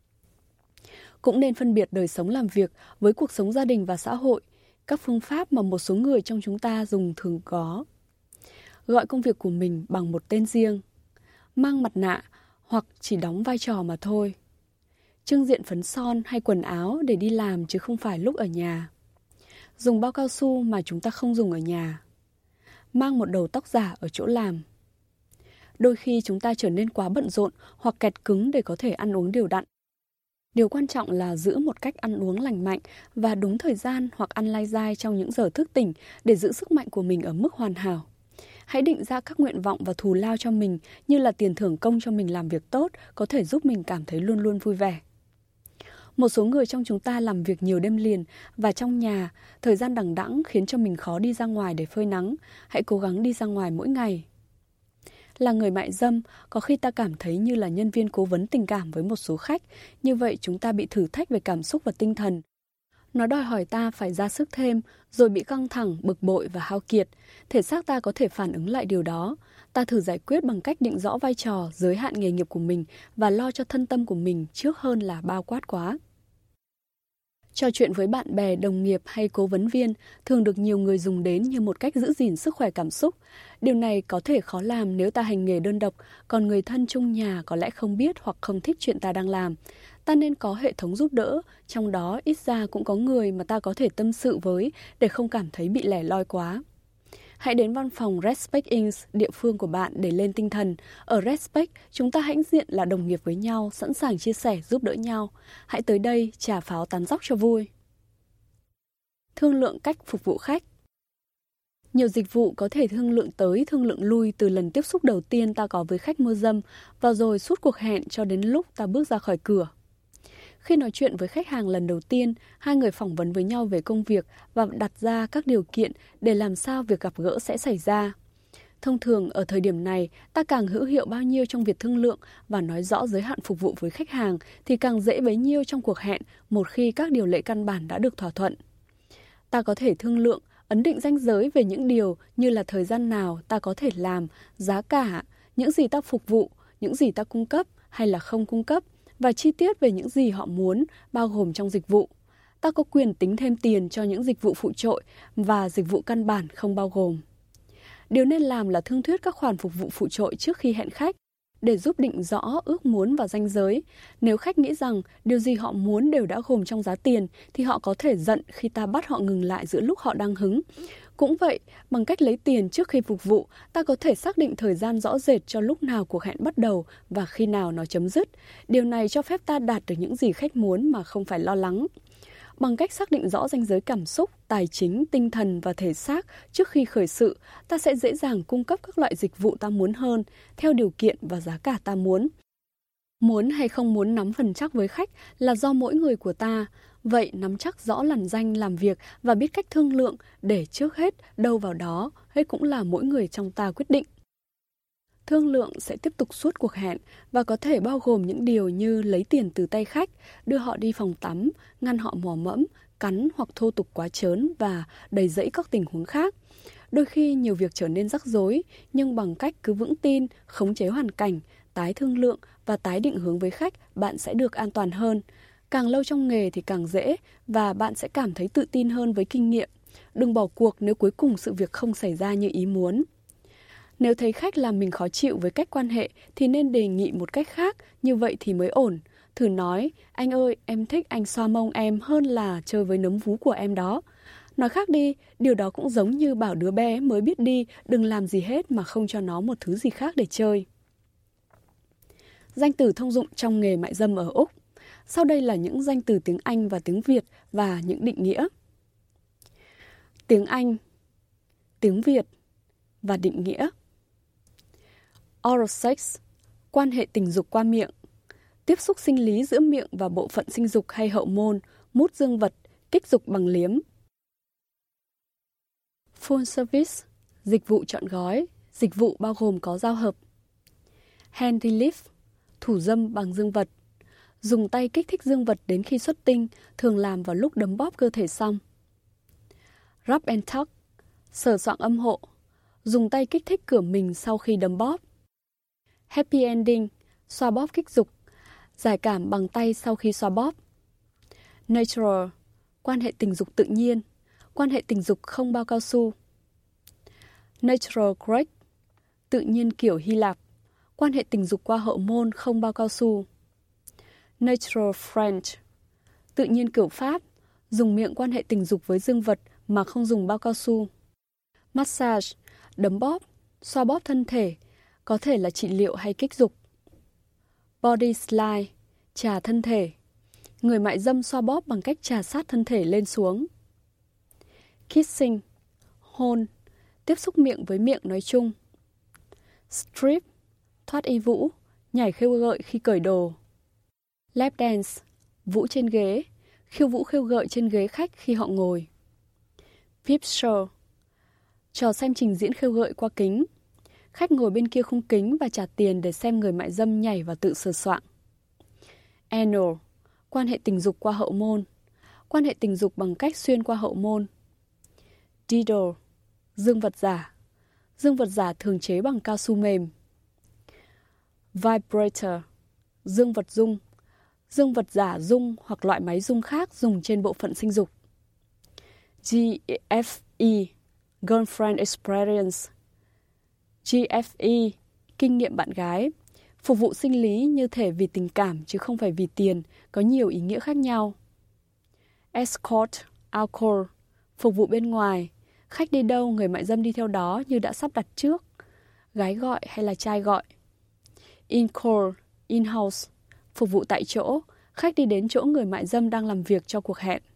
Cũng nên phân biệt đời sống làm việc với cuộc sống gia đình và xã hội, các phương pháp mà một số người trong chúng ta dùng thường có. Gọi công việc của mình bằng một tên riêng, mang mặt nạ hoặc chỉ đóng vai trò mà thôi. Trưng diện phấn son hay quần áo để đi làm chứ không phải lúc ở nhà. Dùng bao cao su mà chúng ta không dùng ở nhà. Mang một đầu tóc giả ở chỗ làm. Đôi khi chúng ta trở nên quá bận rộn hoặc kẹt cứng để có thể ăn uống đều đặn. Điều quan trọng là giữ một cách ăn uống lành mạnh và đúng thời gian hoặc ăn lai dai trong những giờ thức tỉnh để giữ sức mạnh của mình ở mức hoàn hảo. Hãy định ra các nguyện vọng và thù lao cho mình như là tiền thưởng công cho mình làm việc tốt, có thể giúp mình cảm thấy luôn luôn vui vẻ. Một số người trong chúng ta làm việc nhiều đêm liền và trong nhà, thời gian đằng đẵng khiến cho mình khó đi ra ngoài để phơi nắng. Hãy cố gắng đi ra ngoài mỗi ngày. Là người mại dâm, có khi ta cảm thấy như là nhân viên cố vấn tình cảm với một số khách. Như vậy chúng ta bị thử thách về cảm xúc và tinh thần. Nó đòi hỏi ta phải ra sức thêm, rồi bị căng thẳng, bực bội và hao kiệt. Thể xác ta có thể phản ứng lại điều đó. Ta thử giải quyết bằng cách định rõ vai trò, giới hạn nghề nghiệp của mình và lo cho thân tâm của mình trước hơn là bao quát quá. Trò chuyện với bạn bè, đồng nghiệp hay cố vấn viên thường được nhiều người dùng đến như một cách giữ gìn sức khỏe cảm xúc. Điều này có thể khó làm nếu ta hành nghề đơn độc, còn người thân chung nhà có lẽ không biết hoặc không thích chuyện ta đang làm. Ta nên có hệ thống giúp đỡ, trong đó ít ra cũng có người mà ta có thể tâm sự với để không cảm thấy bị lẻ loi quá. Hãy đến văn phòng Respect Incorporated, địa phương của bạn để lên tinh thần. Ở Respect, chúng ta hãnh diện là đồng nghiệp với nhau, sẵn sàng chia sẻ, giúp đỡ nhau. Hãy tới đây, trà pháo tán dóc cho vui. Thương lượng cách phục vụ khách. Nhiều dịch vụ có thể thương lượng tới, thương lượng lui từ lần tiếp xúc đầu tiên ta có với khách mua dâm và rồi suốt cuộc hẹn cho đến lúc ta bước ra khỏi cửa. Khi nói chuyện với khách hàng lần đầu tiên, hai người phỏng vấn với nhau về công việc và đặt ra các điều kiện để làm sao việc gặp gỡ sẽ xảy ra. Thông thường ở thời điểm này, ta càng hữu hiệu bao nhiêu trong việc thương lượng và nói rõ giới hạn phục vụ với khách hàng thì càng dễ bấy nhiêu trong cuộc hẹn một khi các điều lệ căn bản đã được thỏa thuận. Ta có thể thương lượng, ấn định ranh giới về những điều như là thời gian nào ta có thể làm, giá cả, những gì ta phục vụ, những gì ta cung cấp hay là không cung cấp, và chi tiết về những gì họ muốn, bao gồm trong dịch vụ. Ta có quyền tính thêm tiền cho những dịch vụ phụ trội và dịch vụ căn bản không bao gồm. Điều nên làm là thương thuyết các khoản phục vụ phụ trội trước khi hẹn khách, để giúp định rõ ước muốn và ranh giới. Nếu khách nghĩ rằng điều gì họ muốn đều đã gồm trong giá tiền, thì họ có thể giận khi ta bắt họ ngừng lại giữa lúc họ đang hứng. Cũng vậy, bằng cách lấy tiền trước khi phục vụ, ta có thể xác định thời gian rõ rệt cho lúc nào cuộc hẹn bắt đầu và khi nào nó chấm dứt. Điều này cho phép ta đạt được những gì khách muốn mà không phải lo lắng. Bằng cách xác định rõ ranh giới cảm xúc, tài chính, tinh thần và thể xác trước khi khởi sự, ta sẽ dễ dàng cung cấp các loại dịch vụ ta muốn hơn, theo điều kiện và giá cả ta muốn. Muốn hay không muốn nắm phần chắc với khách là do mỗi người của ta. Vậy nắm chắc rõ lằn ranh làm việc và biết cách thương lượng để trước hết đâu vào đó, hết cũng là mỗi người trong ta quyết định. Thương lượng sẽ tiếp tục suốt cuộc hẹn và có thể bao gồm những điều như lấy tiền từ tay khách, đưa họ đi phòng tắm, ngăn họ mò mẫm, cắn hoặc thô tục quá trớn và đầy dẫy các tình huống khác. Đôi khi nhiều việc trở nên rắc rối, nhưng bằng cách cứ vững tin, khống chế hoàn cảnh, tái thương lượng và tái định hướng với khách, bạn sẽ được an toàn hơn. Càng lâu trong nghề thì càng dễ và bạn sẽ cảm thấy tự tin hơn với kinh nghiệm. Đừng bỏ cuộc nếu cuối cùng sự việc không xảy ra như ý muốn. Nếu thấy khách làm mình khó chịu với cách quan hệ thì nên đề nghị một cách khác, như vậy thì mới ổn. Thử nói, anh ơi, em thích anh xoa mông em hơn là chơi với nấm vú của em đó. Nói khác đi, điều đó cũng giống như bảo đứa bé mới biết đi đừng làm gì hết mà không cho nó một thứ gì khác để chơi. Danh từ thông dụng trong nghề mại dâm ở Úc. Sau đây là những danh từ tiếng Anh và tiếng Việt và những định nghĩa. Tiếng Anh, tiếng Việt và định nghĩa. Oral sex, quan hệ tình dục qua miệng. Tiếp xúc sinh lý giữa miệng và bộ phận sinh dục hay hậu môn, mút dương vật, kích dục bằng liếm. Full service, dịch vụ trọn gói, dịch vụ bao gồm có giao hợp. Hand relief, thủ dâm bằng dương vật. Dùng tay kích thích dương vật đến khi xuất tinh, thường làm vào lúc đấm bóp cơ thể xong. Rub and tug, sờ soạng âm hộ. Dùng tay kích thích cửa mình sau khi đấm bóp. Happy ending, xoa bóp kích dục. Giải cảm bằng tay sau khi xoa bóp. Natural, quan hệ tình dục tự nhiên. Quan hệ tình dục không bao cao su. Natural Greek, tự nhiên kiểu Hy Lạp. Quan hệ tình dục qua hậu môn không bao cao su. Natural French, tự nhiên kiểu Pháp. Dùng miệng quan hệ tình dục với dương vật mà không dùng bao cao su. Massage, đấm bóp, xoa bóp thân thể, có thể là trị liệu hay kích dục. Body slide, chà thân thể. Người mại dâm xoa bóp bằng cách chà sát thân thể lên xuống. Kissing, hôn, tiếp xúc miệng với miệng nói chung. Strip, thoát y vũ, nhảy khêu gợi khi cởi đồ. Lap dance, vũ trên ghế, khiêu vũ khêu gợi trên ghế khách khi họ ngồi. Peep show, trò xem trình diễn khêu gợi qua kính. Khách ngồi bên kia khung kính và trả tiền để xem người mại dâm nhảy và tự sờ soạng. Anal, quan hệ tình dục qua hậu môn. Quan hệ tình dục bằng cách xuyên qua hậu môn. Dildo, dương vật giả. Dương vật giả thường chế bằng cao su mềm. Vibrator, dương vật rung. Dương vật giả rung hoặc loại máy rung khác dùng trên bộ phận sinh dục. G F E, Girlfriend Experience. G F E, kinh nghiệm bạn gái. Phục vụ sinh lý như thể vì tình cảm chứ không phải vì tiền, có nhiều ý nghĩa khác nhau. Escort, alcohol, phục vụ bên ngoài. Khách đi đâu, người mại dâm đi theo đó như đã sắp đặt trước. Gái gọi hay là trai gọi. In-call, in-house, phục vụ tại chỗ. Khách đi đến chỗ người mại dâm đang làm việc cho cuộc hẹn.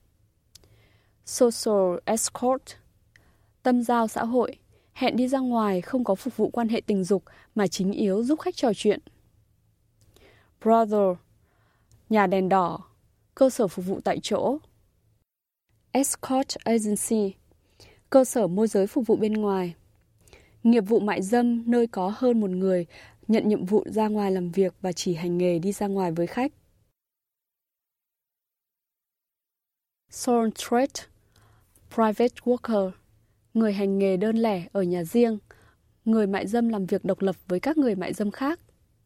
Social escort, tâm giao xã hội. Hẹn đi ra ngoài không có phục vụ quan hệ tình dục mà chính yếu giúp khách trò chuyện. Brother, nhà đèn đỏ, cơ sở phục vụ tại chỗ. Escort agency, cơ sở môi giới phục vụ bên ngoài. Nghiệp vụ mại dâm nơi có hơn một người nhận nhiệm vụ ra ngoài làm việc và chỉ hành nghề đi ra ngoài với khách. Sole trade, private worker, người hành nghề đơn lẻ ở nhà riêng. Người mại dâm làm việc độc lập với các người mại dâm khác.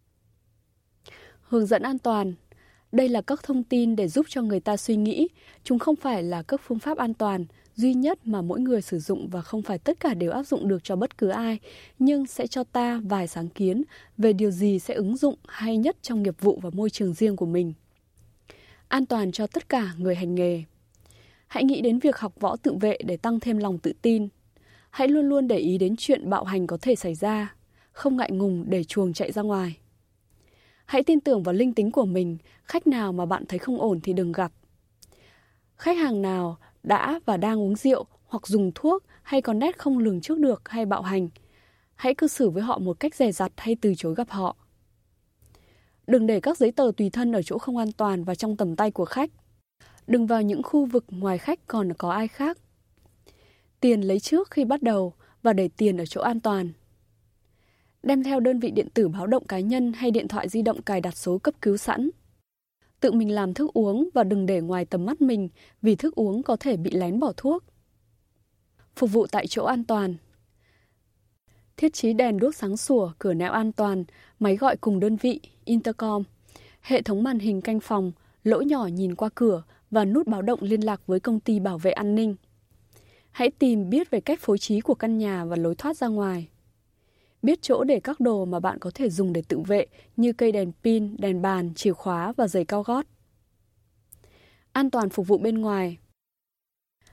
Hướng dẫn an toàn. Đây là các thông tin để giúp cho người ta suy nghĩ. Chúng không phải là các phương pháp an toàn duy nhất mà mỗi người sử dụng và không phải tất cả đều áp dụng được cho bất cứ ai, nhưng sẽ cho ta vài sáng kiến về điều gì sẽ ứng dụng hay nhất trong nghiệp vụ và môi trường riêng của mình. An toàn cho tất cả người hành nghề. Hãy nghĩ đến việc học võ tự vệ để tăng thêm lòng tự tin. Hãy luôn luôn để ý đến chuyện bạo hành có thể xảy ra, không ngại ngùng để chuồng chạy ra ngoài. Hãy tin tưởng vào linh tính của mình, khách nào mà bạn thấy không ổn thì đừng gặp. Khách hàng nào đã và đang uống rượu hoặc dùng thuốc hay có nét không lường trước được hay bạo hành, hãy cư xử với họ một cách dè dặt hay từ chối gặp họ. Đừng để các giấy tờ tùy thân ở chỗ không an toàn và trong tầm tay của khách. Đừng vào những khu vực ngoài khách còn có ai khác. Tiền lấy trước khi bắt đầu và để tiền ở chỗ an toàn. Đem theo đơn vị điện tử báo động cá nhân hay điện thoại di động cài đặt số cấp cứu sẵn. Tự mình làm thức uống và đừng để ngoài tầm mắt mình vì thức uống có thể bị lén bỏ thuốc. Phục vụ tại chỗ an toàn. Thiết trí đèn đuốc sáng sủa, cửa nẻo an toàn, máy gọi cùng đơn vị, intercom, hệ thống màn hình canh phòng, lỗ nhỏ nhìn qua cửa và nút báo động liên lạc với công ty bảo vệ an ninh. Hãy tìm biết về cách phối trí của căn nhà và lối thoát ra ngoài. Biết chỗ để các đồ mà bạn có thể dùng để tự vệ như cây đèn pin, đèn bàn, chìa khóa và giày cao gót. An toàn phục vụ bên ngoài.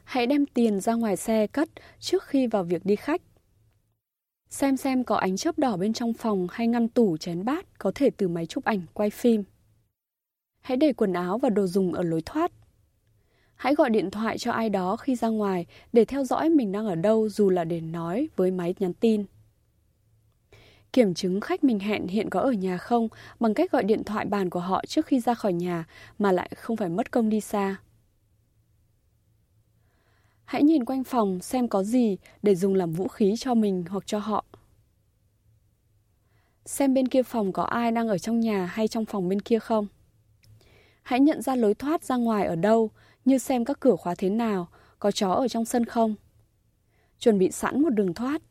Hãy đem tiền ra ngoài xe cất trước khi vào việc đi khách. Xem xem có ánh chớp đỏ bên trong phòng hay ngăn tủ chén bát có thể từ máy chụp ảnh, quay phim. Hãy để quần áo và đồ dùng ở lối thoát. Hãy gọi điện thoại cho ai đó khi ra ngoài để theo dõi mình đang ở đâu, dù là để nói với máy nhắn tin. Kiểm chứng khách mình hẹn hiện có ở nhà không bằng cách gọi điện thoại bàn của họ trước khi ra khỏi nhà mà lại không phải mất công đi xa. Hãy nhìn quanh phòng xem có gì để dùng làm vũ khí cho mình hoặc cho họ. Xem bên kia phòng có ai đang ở trong nhà hay trong phòng bên kia không. Hãy nhận ra lối thoát ra ngoài ở đâu, như xem các cửa khóa thế nào, có chó ở trong sân không. Chuẩn bị sẵn một đường thoát.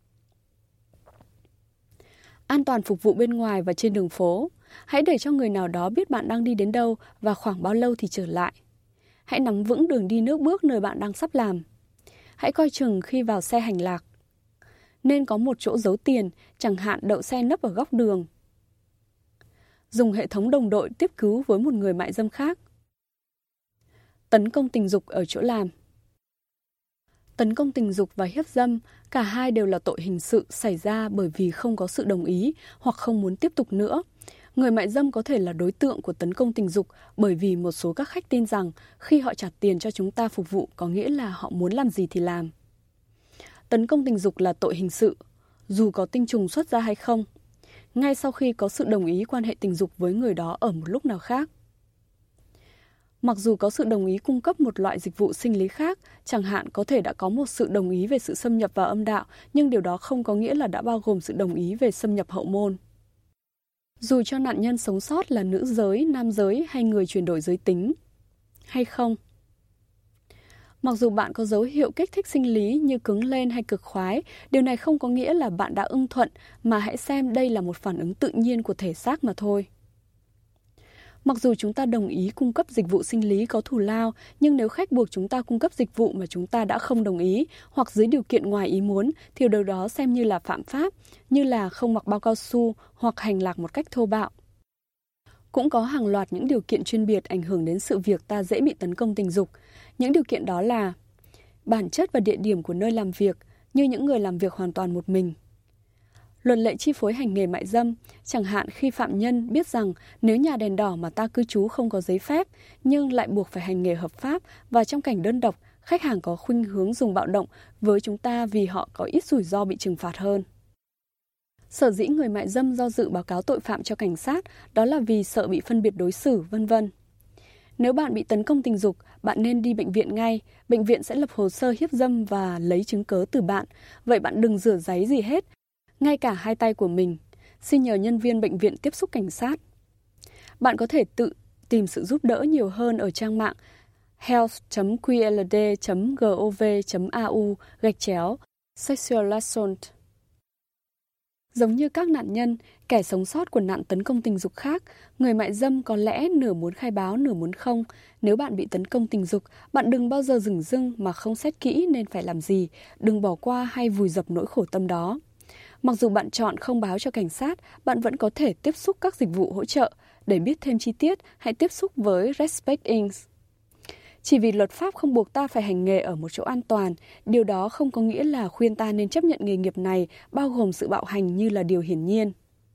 An toàn phục vụ bên ngoài và trên đường phố. Hãy để cho người nào đó biết bạn đang đi đến đâu và khoảng bao lâu thì trở lại. Hãy nắm vững đường đi nước bước nơi bạn đang sắp làm. Hãy coi chừng khi vào xe hành lạc. Nên có một chỗ giấu tiền, chẳng hạn đậu xe nấp ở góc đường. Dùng hệ thống đồng đội tiếp cứu với một người mại dâm khác. Tấn công tình dục ở chỗ làm. Tấn công tình dục và hiếp dâm, cả hai đều là tội hình sự xảy ra bởi vì không có sự đồng ý hoặc không muốn tiếp tục nữa. Người mại dâm có thể là đối tượng của tấn công tình dục bởi vì một số các khách tin rằng khi họ trả tiền cho chúng ta phục vụ có nghĩa là họ muốn làm gì thì làm. Tấn công tình dục là tội hình sự, dù có tinh trùng xuất ra hay không, ngay sau khi có sự đồng ý quan hệ tình dục với người đó ở một lúc nào khác. Mặc dù có sự đồng ý cung cấp một loại dịch vụ sinh lý khác, chẳng hạn có thể đã có một sự đồng ý về sự xâm nhập vào âm đạo, nhưng điều đó không có nghĩa là đã bao gồm sự đồng ý về xâm nhập hậu môn. Dù cho nạn nhân sống sót là nữ giới, nam giới hay người chuyển đổi giới tính hay không. Mặc dù bạn có dấu hiệu kích thích sinh lý như cứng lên hay cực khoái, điều này không có nghĩa là bạn đã ưng thuận, mà hãy xem đây là một phản ứng tự nhiên của thể xác mà thôi. Mặc dù chúng ta đồng ý cung cấp dịch vụ sinh lý có thù lao, nhưng nếu khách buộc chúng ta cung cấp dịch vụ mà chúng ta đã không đồng ý hoặc dưới điều kiện ngoài ý muốn, thì điều đó xem như là phạm pháp, như là không mặc bao cao su hoặc hành lạc một cách thô bạo. Cũng có hàng loạt những điều kiện chuyên biệt ảnh hưởng đến sự việc ta dễ bị tấn công tình dục. Những điều kiện đó là bản chất và địa điểm của nơi làm việc, như những người làm việc hoàn toàn một mình. Luật lệ chi phối hành nghề mại dâm, chẳng hạn khi phạm nhân biết rằng nếu nhà đèn đỏ mà ta cư trú không có giấy phép, nhưng lại buộc phải hành nghề hợp pháp và trong cảnh đơn độc, khách hàng có khuynh hướng dùng bạo động với chúng ta vì họ có ít rủi ro bị trừng phạt hơn. Sở dĩ người mại dâm do dự báo cáo tội phạm cho cảnh sát, đó là vì sợ bị phân biệt đối xử, vân vân. Nếu bạn bị tấn công tình dục, bạn nên đi bệnh viện ngay. Bệnh viện sẽ lập hồ sơ hiếp dâm và lấy chứng cớ từ bạn. Vậy bạn đừng rửa giấy gì hết, ngay cả hai tay của mình. Xin nhờ nhân viên bệnh viện tiếp xúc cảnh sát. Bạn có thể tự tìm sự giúp đỡ nhiều hơn ở trang mạng health chấm q l d chấm gov chấm a u gạch chéo sexual assault. Giống như các nạn nhân, kẻ sống sót của nạn tấn công tình dục khác, người mại dâm có lẽ nửa muốn khai báo nửa muốn không. Nếu bạn bị tấn công tình dục, bạn đừng bao giờ dửng dưng mà không xét kỹ nên phải làm gì, đừng bỏ qua hay vùi dập nỗi khổ tâm đó. Mặc dù bạn chọn không báo cho cảnh sát, bạn vẫn có thể tiếp xúc các dịch vụ hỗ trợ. Để biết thêm chi tiết, hãy tiếp xúc với Respect Incorporated. Chỉ vì luật pháp không buộc ta phải hành nghề ở một chỗ an toàn, điều đó không có nghĩa là khuyên ta nên chấp nhận nghề nghiệp này bao gồm sự bạo hành như là điều hiển nhiên.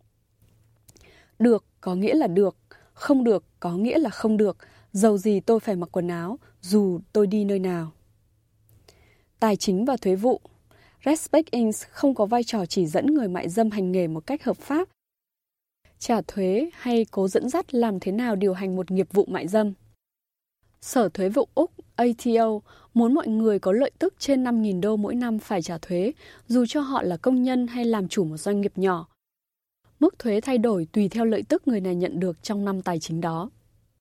Được có nghĩa là được, không được có nghĩa là không được, dầu gì tôi phải mặc quần áo, dù tôi đi nơi nào. Tài chính và thuế vụ. Respect Incorporated không có vai trò chỉ dẫn người mại dâm hành nghề một cách hợp pháp, trả thuế hay cố dẫn dắt làm thế nào điều hành một nghiệp vụ mại dâm. Sở Thuế vụ Úc A T O muốn mọi người có lợi tức trên năm nghìn đô mỗi năm phải trả thuế, dù cho họ là công nhân hay làm chủ một doanh nghiệp nhỏ. Mức thuế thay đổi tùy theo lợi tức người này nhận được trong năm tài chính đó.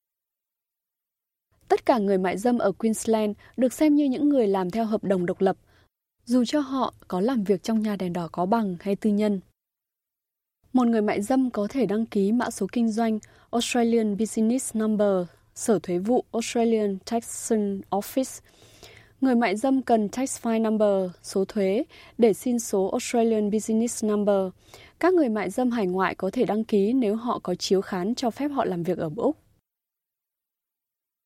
Tất cả người mại dâm ở Queensland được xem như những người làm theo hợp đồng độc lập, dù cho họ có làm việc trong nhà đèn đỏ có bằng hay tư nhân. Một người mại dâm có thể đăng ký mã số kinh doanh Australian Business Number, Sở Thuế vụ Australian Taxation Office. Người mại dâm cần Tax File Number, số thuế, để xin số Australian Business Number. Các người mại dâm hải ngoại có thể đăng ký nếu họ có chiếu khán cho phép họ làm việc ở Úc.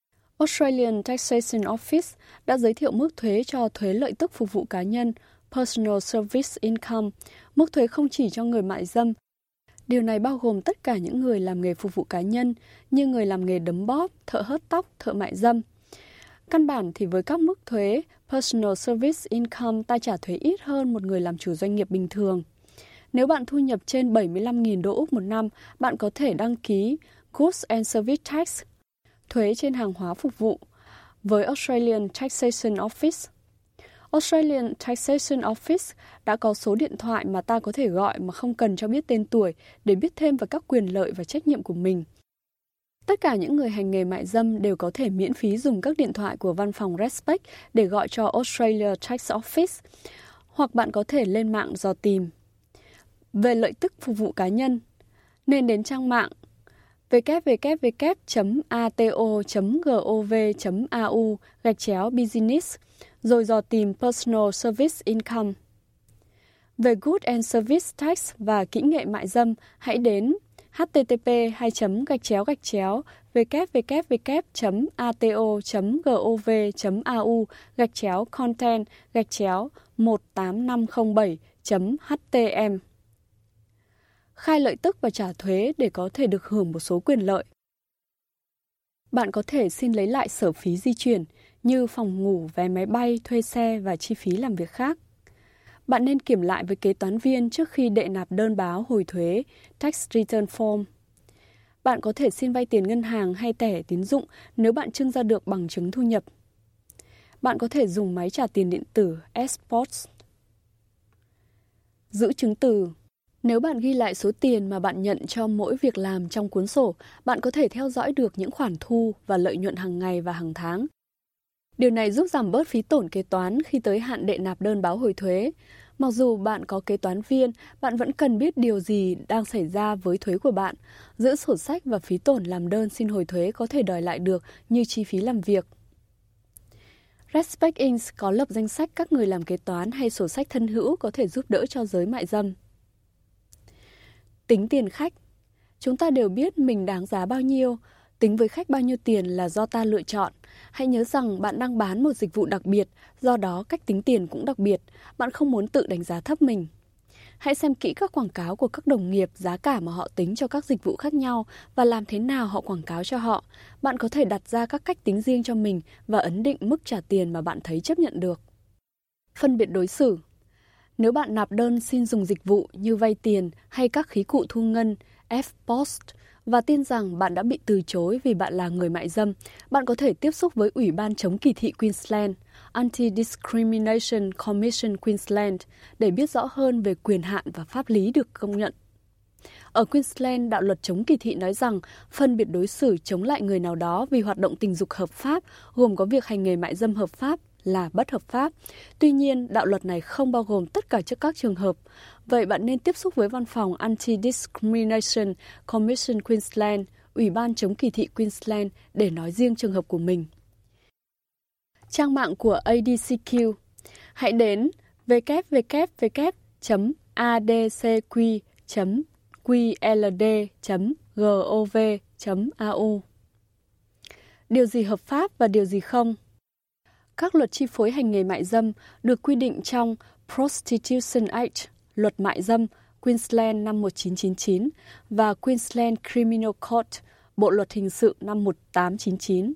Australian Taxation Office đã giới thiệu mức thuế cho thuế lợi tức phục vụ cá nhân Personal Service Income, mức thuế không chỉ cho người mại dâm. Điều này bao gồm tất cả những người làm nghề phục vụ cá nhân như người làm nghề đấm bóp, thợ hớt tóc, thợ mại dâm. Căn bản thì với các mức thuế Personal Service Income, ta trả thuế ít hơn một người làm chủ doanh nghiệp bình thường. Nếu bạn thu nhập trên bảy mươi lăm nghìn đô Úc một năm, bạn có thể đăng ký Goods and Service Tax, thuế trên hàng hóa phục vụ, với Australian Taxation Office. Australian Taxation Office đã có số điện thoại mà ta có thể gọi mà không cần cho biết tên tuổi để biết thêm về các quyền lợi và trách nhiệm của mình. Tất cả những người hành nghề mại dâm đều có thể miễn phí dùng các điện thoại của văn phòng Respect để gọi cho Australia Tax Office, hoặc bạn có thể lên mạng dò tìm. Về lợi tức phục vụ cá nhân, nên đến trang mạng w w w chấm a t o chấm gov chấm a u gạch chéo business rồi dò tìm Personal Service Income. Về Goods and Service Tax và kỹ nghệ mại dâm, hãy đến h t t p hai gạch chéo gạch chéo w w w chấm a t o chấm gov chấm a u gạch chéo content gạch chéo một tám năm không bảy chấm h t m. Khai lợi tức và trả thuế để có thể được hưởng một số quyền lợi. Bạn có thể xin lấy lại sở phí di chuyển như phòng ngủ, vé máy bay, thuê xe và chi phí làm việc khác. Bạn nên kiểm lại với kế toán viên trước khi đệ nạp đơn báo hồi thuế Tax Return Form. Bạn có thể xin vay tiền ngân hàng hay thẻ tín dụng nếu bạn trưng ra được bằng chứng thu nhập. Bạn có thể dùng máy trả tiền điện tử S-Post. Giữ chứng từ. Nếu bạn ghi lại số tiền mà bạn nhận cho mỗi việc làm trong cuốn sổ, bạn có thể theo dõi được những khoản thu và lợi nhuận hàng ngày và hàng tháng. Điều này giúp giảm bớt phí tổn kế toán khi tới hạn đệ nạp đơn báo hồi thuế. Mặc dù bạn có kế toán viên, bạn vẫn cần biết điều gì đang xảy ra với thuế của bạn. Giữ sổ sách và phí tổn làm đơn xin hồi thuế có thể đòi lại được như chi phí làm việc. Respect Incorporated có lập danh sách các người làm kế toán hay sổ sách thân hữu có thể giúp đỡ cho giới mại dâm. Tính tiền khách. Chúng ta đều biết mình đáng giá bao nhiêu. Tính với khách bao nhiêu tiền là do ta lựa chọn. Hãy nhớ rằng bạn đang bán một dịch vụ đặc biệt, do đó cách tính tiền cũng đặc biệt. Bạn không muốn tự đánh giá thấp mình. Hãy xem kỹ các quảng cáo của các đồng nghiệp, giá cả mà họ tính cho các dịch vụ khác nhau và làm thế nào họ quảng cáo cho họ. Bạn có thể đặt ra các cách tính riêng cho mình và ấn định mức trả tiền mà bạn thấy chấp nhận được. Phân biệt đối xử. Nếu bạn nạp đơn xin dùng dịch vụ như vay tiền hay các khí cụ thu ngân F-Post và tin rằng bạn đã bị từ chối vì bạn là người mại dâm, bạn có thể tiếp xúc với Ủy ban chống kỳ thị Queensland, Anti-Discrimination Commission Queensland, để biết rõ hơn về quyền hạn và pháp lý được công nhận. Ở Queensland, đạo luật chống kỳ thị nói rằng phân biệt đối xử chống lại người nào đó vì hoạt động tình dục hợp pháp, gồm có việc hành nghề mại dâm hợp pháp, là bất hợp pháp. Tuy nhiên, đạo luật này không bao gồm tất cả các trường hợp. Vậy bạn nên tiếp xúc với văn phòng Anti-Discrimination Commission Queensland, Ủy ban chống kỳ thị Queensland để nói riêng trường hợp của mình. Trang mạng của A D C Q. Hãy đến w w w chấm a d c q chấm q l d chấm gov chấm a u. Điều gì hợp pháp và điều gì không? Các luật chi phối hành nghề mại dâm được quy định trong Prostitution Act, luật mại dâm Queensland năm một nghìn chín trăm chín mươi chín và Queensland Criminal Code, bộ luật hình sự năm một nghìn tám trăm chín mươi chín.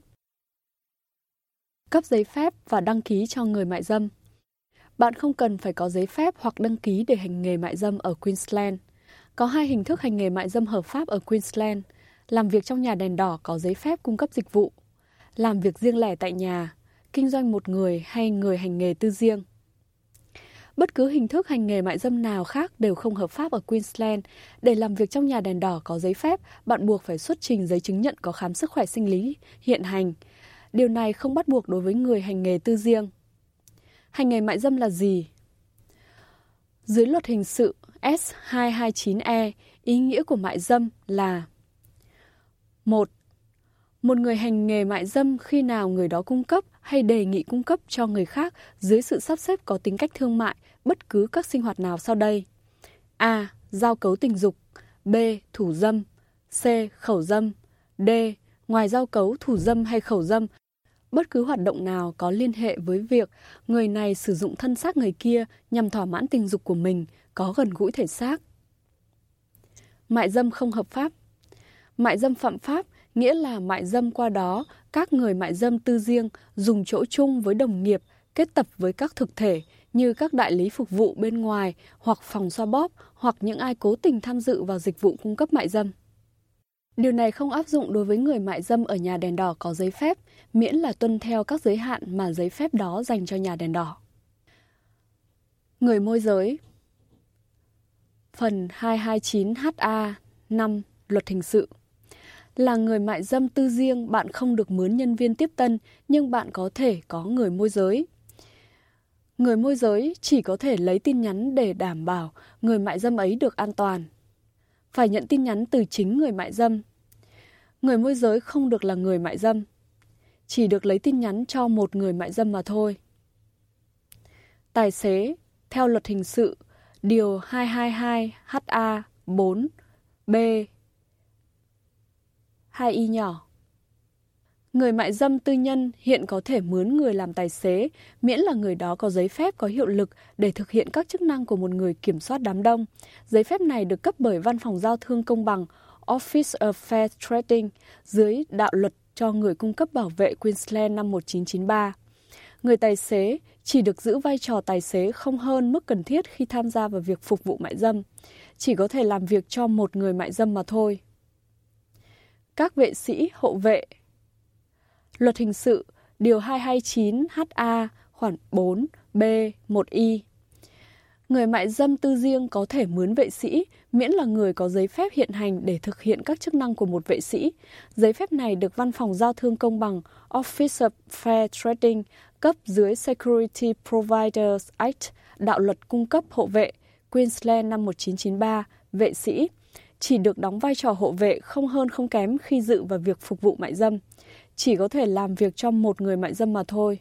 Cấp giấy phép và đăng ký cho người mại dâm. Bạn không cần phải có giấy phép hoặc đăng ký để hành nghề mại dâm ở Queensland. Có hai hình thức hành nghề mại dâm hợp pháp ở Queensland: làm việc trong nhà đèn đỏ có giấy phép cung cấp dịch vụ, làm việc riêng lẻ tại nhà, kinh doanh một người hay người hành nghề tư riêng. Bất cứ hình thức hành nghề mại dâm nào khác đều không hợp pháp ở Queensland. Để làm việc trong nhà đèn đỏ có giấy phép, bạn buộc phải xuất trình giấy chứng nhận có khám sức khỏe sinh lý hiện hành. Điều này không bắt buộc đối với người hành nghề tư riêng. Hành nghề mại dâm là gì? Dưới luật hình sự S hai hai chín E, ý nghĩa của mại dâm là: một. Một người hành nghề mại dâm khi nào người đó cung cấp hay đề nghị cung cấp cho người khác dưới sự sắp xếp có tính cách thương mại bất cứ các sinh hoạt nào sau đây: A. Giao cấu tình dục. B. Thủ dâm. C. Khẩu dâm. D. Ngoài giao cấu, thủ dâm hay khẩu dâm, Bất cứ hoạt động nào có liên hệ với việc người này sử dụng thân xác người kia nhằm thỏa mãn tình dục của mình có gần gũi thể xác. Mại dâm không hợp pháp. Mại dâm phạm pháp nghĩa là mại dâm qua đó các người mại dâm tư riêng dùng chỗ chung với đồng nghiệp, kết tập với các thực thể như các đại lý phục vụ bên ngoài hoặc phòng xoa bóp hoặc những ai cố tình tham dự vào dịch vụ cung cấp mại dâm. Điều này không áp dụng đối với người mại dâm ở nhà đèn đỏ có giấy phép, miễn là tuân theo các giới hạn mà giấy phép đó dành cho nhà đèn đỏ. Người môi giới. Phần hai trăm hai mươi chín H A năm Luật Hình sự. Là người mại dâm tư riêng, bạn không được mướn nhân viên tiếp tân, nhưng bạn có thể có người môi giới. Người môi giới chỉ có thể lấy tin nhắn để đảm bảo người mại dâm ấy được an toàn. Phải nhận tin nhắn từ chính người mại dâm. Người môi giới không được là người mại dâm, chỉ được lấy tin nhắn cho một người mại dâm mà thôi. Tài xế, theo luật hình sự, điều hai trăm hai mươi hai H A bốn B hai y nhỏ. Người mại dâm tư nhân hiện có thể mướn người làm tài xế, miễn là người đó có giấy phép có hiệu lực để thực hiện các chức năng của một người kiểm soát đám đông. Giấy phép này được cấp bởi Văn phòng Giao thương Công bằng Office of Fair Trading dưới đạo luật cho người cung cấp bảo vệ Queensland năm một nghìn chín trăm chín mươi ba. Người tài xế chỉ được giữ vai trò tài xế không hơn mức cần thiết khi tham gia vào việc phục vụ mại dâm, chỉ có thể làm việc cho một người mại dâm mà thôi. Các vệ sĩ hộ vệ. Luật hình sự, điều hai trăm hai mươi chín H A khoản bốn B một y. Người mại dâm tư riêng có thể mướn vệ sĩ, miễn là người có giấy phép hiện hành để thực hiện các chức năng của một vệ sĩ. Giấy phép này được Văn phòng Giao thương Công bằng Office of Fair Trading cấp dưới Security Providers Act, đạo luật cung cấp hộ vệ, Queensland năm một nghìn chín trăm chín mươi ba, vệ sĩ chỉ được đóng vai trò hộ vệ không hơn không kém khi dự vào việc phục vụ mại dâm, chỉ có thể làm việc cho một người mại dâm mà thôi.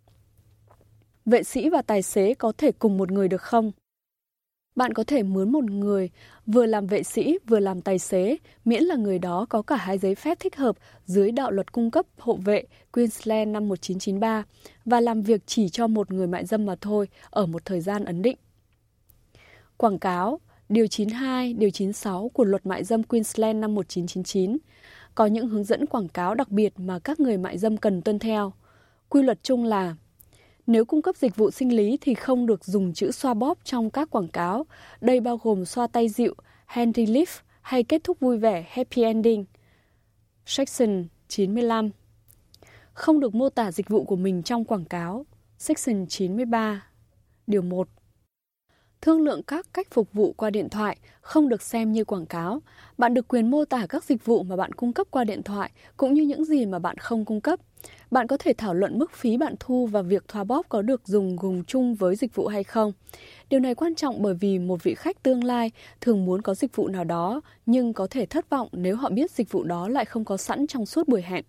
Vệ sĩ và tài xế có thể cùng một người được không? Bạn có thể mướn một người vừa làm vệ sĩ vừa làm tài xế, miễn là người đó có cả hai giấy phép thích hợp dưới đạo luật cung cấp hộ vệ Queensland năm một nghìn chín trăm chín mươi ba và làm việc chỉ cho một người mại dâm mà thôi ở một thời gian ấn định. Quảng cáo, điều chín mươi hai, điều chín mươi sáu của luật mại dâm Queensland năm một nghìn chín trăm chín mươi chín có những hướng dẫn quảng cáo đặc biệt mà các người mại dâm cần tuân theo. Quy luật chung là nếu cung cấp dịch vụ sinh lý thì không được dùng chữ xoa bóp trong các quảng cáo. Đây bao gồm xoa tay dịu, hand relief hay kết thúc vui vẻ, happy ending. Section chín mươi lăm. Không được mô tả dịch vụ của mình trong quảng cáo. Section chín mươi ba. Điều một. Thương lượng các cách phục vụ qua điện thoại không được xem như quảng cáo. Bạn được quyền mô tả các dịch vụ mà bạn cung cấp qua điện thoại, cũng như những gì mà bạn không cung cấp. Bạn có thể thảo luận mức phí bạn thu và việc thoa bóp có được dùng cùng chung với dịch vụ hay không. Điều này quan trọng bởi vì một vị khách tương lai thường muốn có dịch vụ nào đó, nhưng có thể thất vọng nếu họ biết dịch vụ đó lại không có sẵn trong suốt buổi hẹn.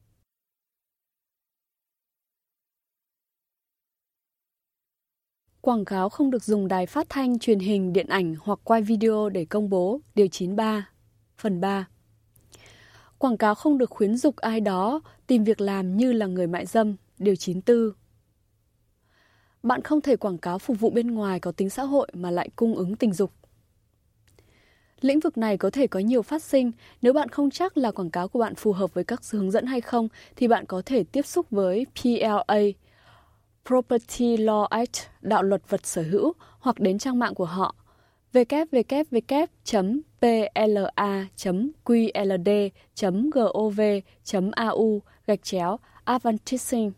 Quảng cáo không được dùng đài phát thanh, truyền hình, điện ảnh hoặc quay video để công bố, điều chín mươi ba, phần ba. Quảng cáo không được khuyến dục ai đó tìm việc làm như là người mại dâm, điều chín mươi tư. Bạn không thể quảng cáo phục vụ bên ngoài có tính xã hội mà lại cung ứng tình dục. Lĩnh vực này có thể có nhiều phát sinh. Nếu bạn không chắc là quảng cáo của bạn phù hợp với các hướng dẫn hay không, thì bạn có thể tiếp xúc với P L A, Property Law Act, đạo luật vật sở hữu, hoặc đến trang mạng của họ w w w chấm p l a chấm q l d chấm gov chấm a u gạch chéo advertising.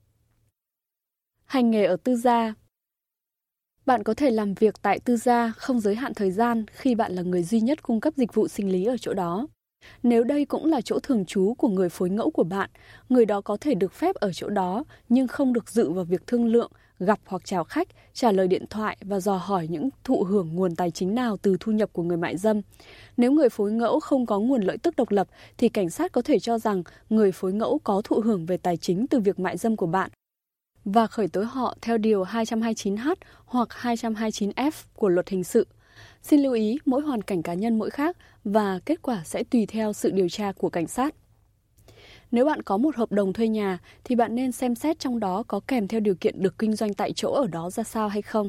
Hành nghề ở tư gia. Bạn có thể làm việc tại tư gia không giới hạn thời gian khi bạn là người duy nhất cung cấp dịch vụ sinh lý ở chỗ đó. Nếu đây cũng là chỗ thường trú của người phối ngẫu của bạn, người đó có thể được phép ở chỗ đó nhưng không được dự vào việc thương lượng, gặp hoặc chào khách, trả lời điện thoại và dò hỏi những thụ hưởng nguồn tài chính nào từ thu nhập của người mại dâm. Nếu người phối ngẫu không có nguồn lợi tức độc lập thì cảnh sát có thể cho rằng người phối ngẫu có thụ hưởng về tài chính từ việc mại dâm của bạn và khởi tố họ theo điều hai trăm hai mươi chín H hoặc hai trăm hai mươi chín F của luật hình sự. Xin lưu ý, mỗi hoàn cảnh cá nhân mỗi khác và kết quả sẽ tùy theo sự điều tra của cảnh sát. Nếu bạn có một hợp đồng thuê nhà thì bạn nên xem xét trong đó có kèm theo điều kiện được kinh doanh tại chỗ ở đó ra sao hay không.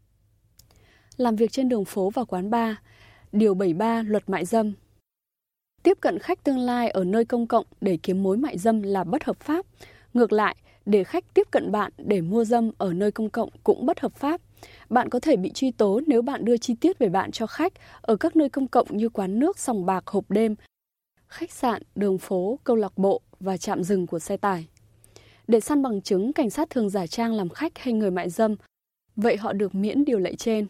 Làm việc trên đường phố và quán bar. Điều bảy mươi ba Luật mại dâm. Tiếp cận khách tương lai ở nơi công cộng để kiếm mối mại dâm là bất hợp pháp. Ngược lại, để khách tiếp cận bạn để mua dâm ở nơi công cộng cũng bất hợp pháp. Bạn có thể bị truy tố nếu bạn đưa chi tiết về bạn cho khách ở các nơi công cộng như quán nước, sòng bạc, hộp đêm, khách sạn, đường phố, câu lạc bộ và trạm dừng của xe tải. Để săn bằng chứng, cảnh sát thường giả trang làm khách hay người mại dâm, vậy họ được miễn điều lệ trên.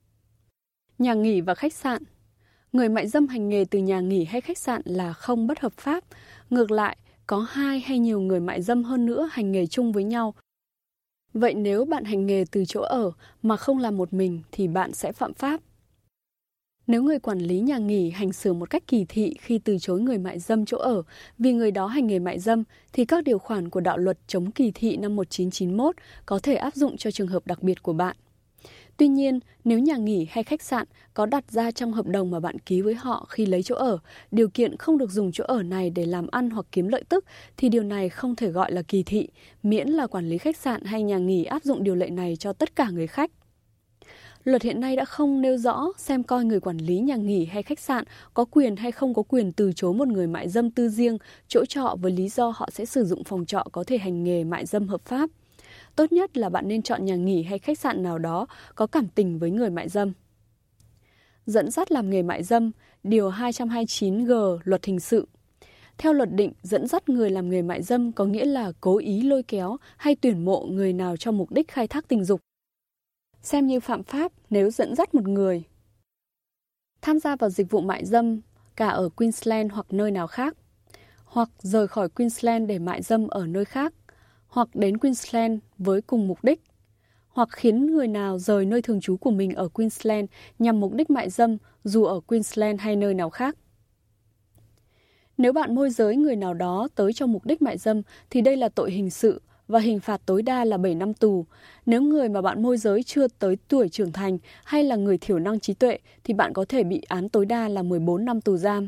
Nhà nghỉ và khách sạn. Người mại dâm hành nghề từ nhà nghỉ hay khách sạn là không bất hợp pháp. Ngược lại, có hai hay nhiều người mại dâm hơn nữa hành nghề chung với nhau. Vậy nếu bạn hành nghề từ chỗ ở mà không làm một mình thì bạn sẽ phạm pháp. Nếu người quản lý nhà nghỉ hành xử một cách kỳ thị khi từ chối người mại dâm chỗ ở vì người đó hành nghề mại dâm thì các điều khoản của đạo luật chống kỳ thị năm một nghìn chín trăm chín mươi mốt có thể áp dụng cho trường hợp đặc biệt của bạn. Tuy nhiên, nếu nhà nghỉ hay khách sạn có đặt ra trong hợp đồng mà bạn ký với họ khi lấy chỗ ở, điều kiện không được dùng chỗ ở này để làm ăn hoặc kiếm lợi tức, thì điều này không thể gọi là kỳ thị, miễn là quản lý khách sạn hay nhà nghỉ áp dụng điều lệ này cho tất cả người khách. Luật hiện nay đã không nêu rõ xem coi người quản lý nhà nghỉ hay khách sạn có quyền hay không có quyền từ chối một người mại dâm tư riêng chỗ trọ với lý do họ sẽ sử dụng phòng trọ có thể hành nghề mại dâm hợp pháp. Tốt nhất là bạn nên chọn nhà nghỉ hay khách sạn nào đó có cảm tình với người mại dâm. Dẫn dắt làm nghề mại dâm, điều hai trăm hai mươi chín G Luật Hình sự. Theo luật định, dẫn dắt người làm nghề mại dâm có nghĩa là cố ý lôi kéo hay tuyển mộ người nào cho mục đích khai thác tình dục. Xem như phạm pháp nếu dẫn dắt một người tham gia vào dịch vụ mại dâm cả ở Queensland hoặc nơi nào khác, hoặc rời khỏi Queensland để mại dâm ở nơi khác, hoặc đến Queensland với cùng mục đích, hoặc khiến người nào rời nơi thường trú của mình ở Queensland nhằm mục đích mại dâm dù ở Queensland hay nơi nào khác. Nếu bạn môi giới người nào đó tới cho mục đích mại dâm thì đây là tội hình sự và hình phạt tối đa là bảy năm tù. Nếu người mà bạn môi giới chưa tới tuổi trưởng thành hay là người thiểu năng trí tuệ thì bạn có thể bị án tối đa là mười bốn năm tù giam.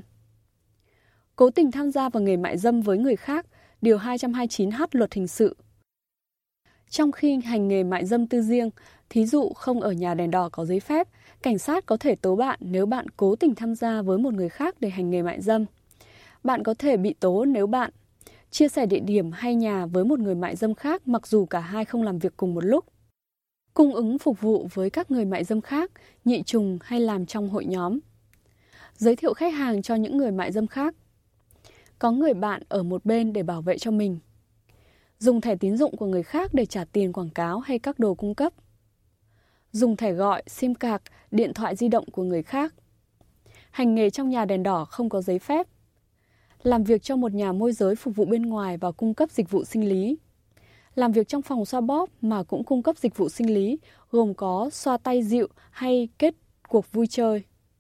Cố tình tham gia vào nghề mại dâm với người khác, điều hai trăm hai mươi chín H Luật Hình sự. Trong khi hành nghề mại dâm tư riêng, thí dụ không ở nhà đèn đỏ có giấy phép, cảnh sát có thể tố bạn nếu bạn cố tình tham gia với một người khác để hành nghề mại dâm. Bạn có thể bị tố nếu bạn chia sẻ địa điểm hay nhà với một người mại dâm khác mặc dù cả hai không làm việc cùng một lúc, cung ứng phục vụ với các người mại dâm khác, nhị trùng hay làm trong hội nhóm, giới thiệu khách hàng cho những người mại dâm khác, có người bạn ở một bên để bảo vệ cho mình, dùng thẻ tín dụng của người khác để trả tiền quảng cáo hay các đồ cung cấp, dùng thẻ gọi, sim card, điện thoại di động của người khác, hành nghề trong nhà đèn đỏ không có giấy phép, làm việc cho một nhà môi giới phục vụ bên ngoài và cung cấp dịch vụ sinh lý, làm việc trong phòng xoa bóp mà cũng cung cấp dịch vụ sinh lý, gồm có xoa tay dịu hay kết cuộc vui chơi.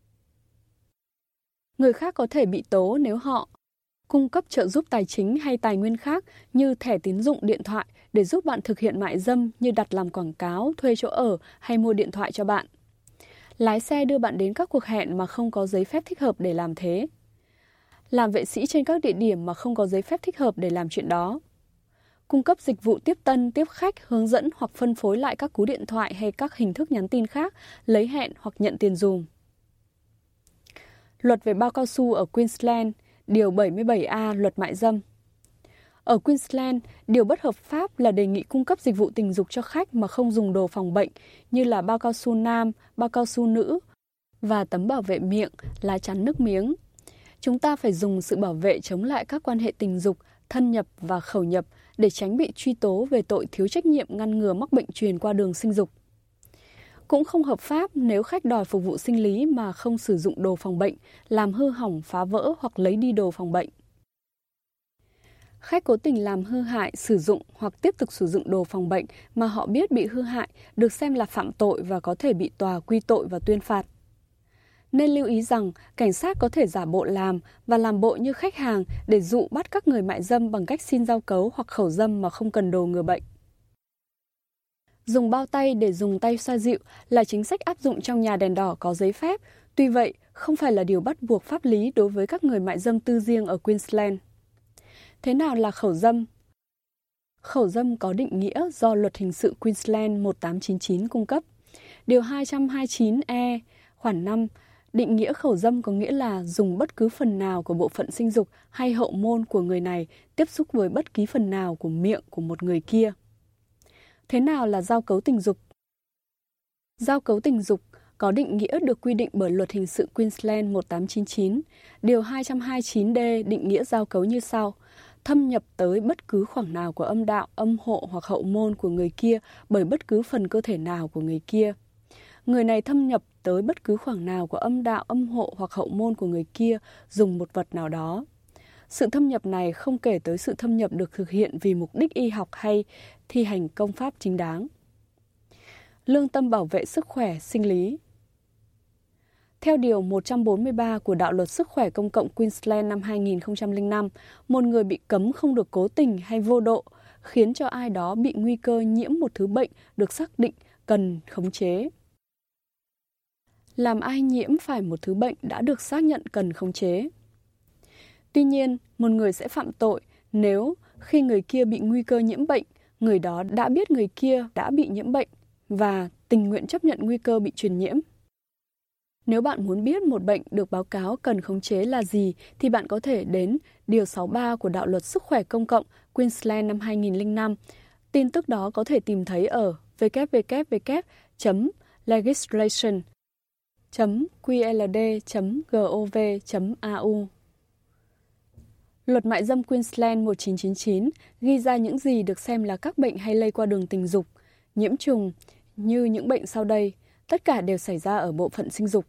Người khác có thể bị tố nếu họ cung cấp trợ giúp tài chính hay tài nguyên khác như thẻ tín dụng, điện thoại để giúp bạn thực hiện mại dâm như đặt làm quảng cáo, thuê chỗ ở hay mua điện thoại cho bạn. Lái xe đưa bạn đến các cuộc hẹn mà không có giấy phép thích hợp để làm thế. Làm vệ sĩ trên các địa điểm mà không có giấy phép thích hợp để làm chuyện đó. Cung cấp dịch vụ tiếp tân, tiếp khách, hướng dẫn hoặc phân phối lại các cú điện thoại hay các hình thức nhắn tin khác, lấy hẹn hoặc nhận tiền dùm. Luật về bao cao su ở Queensland, điều bảy mươi bảy A Luật mại dâm. Ở Queensland, điều bất hợp pháp là đề nghị cung cấp dịch vụ tình dục cho khách mà không dùng đồ phòng bệnh như là bao cao su nam, bao cao su nữ và tấm bảo vệ miệng, lá chắn nước miếng. Chúng ta phải dùng sự bảo vệ chống lại các quan hệ tình dục, thân nhập và khẩu nhập để tránh bị truy tố về tội thiếu trách nhiệm ngăn ngừa mắc bệnh truyền qua đường sinh dục. Cũng không hợp pháp nếu khách đòi phục vụ sinh lý mà không sử dụng đồ phòng bệnh, làm hư hỏng, phá vỡ hoặc lấy đi đồ phòng bệnh. Khách cố tình làm hư hại, sử dụng hoặc tiếp tục sử dụng đồ phòng bệnh mà họ biết bị hư hại được xem là phạm tội và có thể bị tòa quy tội và tuyên phạt. Nên lưu ý rằng cảnh sát có thể giả bộ làm và làm bộ như khách hàng để dụ bắt các người mại dâm bằng cách xin giao cấu hoặc khẩu dâm mà không cần đồ ngừa bệnh. Dùng bao tay để dùng tay xoa dịu là chính sách áp dụng trong nhà đèn đỏ có giấy phép, tuy vậy không phải là điều bắt buộc pháp lý đối với các người mại dâm tư riêng ở Queensland. Thế nào là khẩu dâm? Khẩu dâm có định nghĩa do Luật Hình sự Queensland một tám chín chín cung cấp. Điều hai trăm hai mươi chín E, khoản năm, định nghĩa khẩu dâm có nghĩa là dùng bất cứ phần nào của bộ phận sinh dục hay hậu môn của người này tiếp xúc với bất kỳ phần nào của miệng của một người kia. Thế nào là giao cấu tình dục? Giao cấu tình dục có định nghĩa được quy định bởi Luật Hình sự Queensland một tám chín chín. Điều hai trăm hai mươi chín D định nghĩa giao cấu như sau: thâm nhập tới bất cứ khoảng nào của âm đạo, âm hộ hoặc hậu môn của người kia bởi bất cứ phần cơ thể nào của người kia. Người này thâm nhập tới bất cứ khoảng nào của âm đạo, âm hộ hoặc hậu môn của người kia dùng một vật nào đó. Sự thâm nhập này không kể tới sự thâm nhập được thực hiện vì mục đích y học hay thi hành công pháp chính đáng. Lương tâm bảo vệ sức khỏe sinh lý. Theo Điều một trăm bốn mươi ba của Đạo luật Sức khỏe Công cộng Queensland năm hai nghìn không trăm lẻ năm, một người bị cấm không được cố tình hay vô độ khiến cho ai đó bị nguy cơ nhiễm một thứ bệnh được xác định cần khống chế. Làm ai nhiễm phải một thứ bệnh đã được xác nhận cần khống chế. Tuy nhiên, một người sẽ phạm tội nếu khi người kia bị nguy cơ nhiễm bệnh, người đó đã biết người kia đã bị nhiễm bệnh và tình nguyện chấp nhận nguy cơ bị truyền nhiễm. Nếu bạn muốn biết một bệnh được báo cáo cần khống chế là gì thì bạn có thể đến Điều sáu mươi ba của Đạo luật Sức khỏe Công cộng Queensland năm hai nghìn không trăm lẻ năm. Tin tức đó có thể tìm thấy ở w w w chấm legislation chấm qld chấm gov chấm a u. Luật mại dâm Queensland một chín chín chín ghi ra những gì được xem là các bệnh hay lây qua đường tình dục, nhiễm trùng như những bệnh sau đây, tất cả đều xảy ra ở bộ phận sinh dục.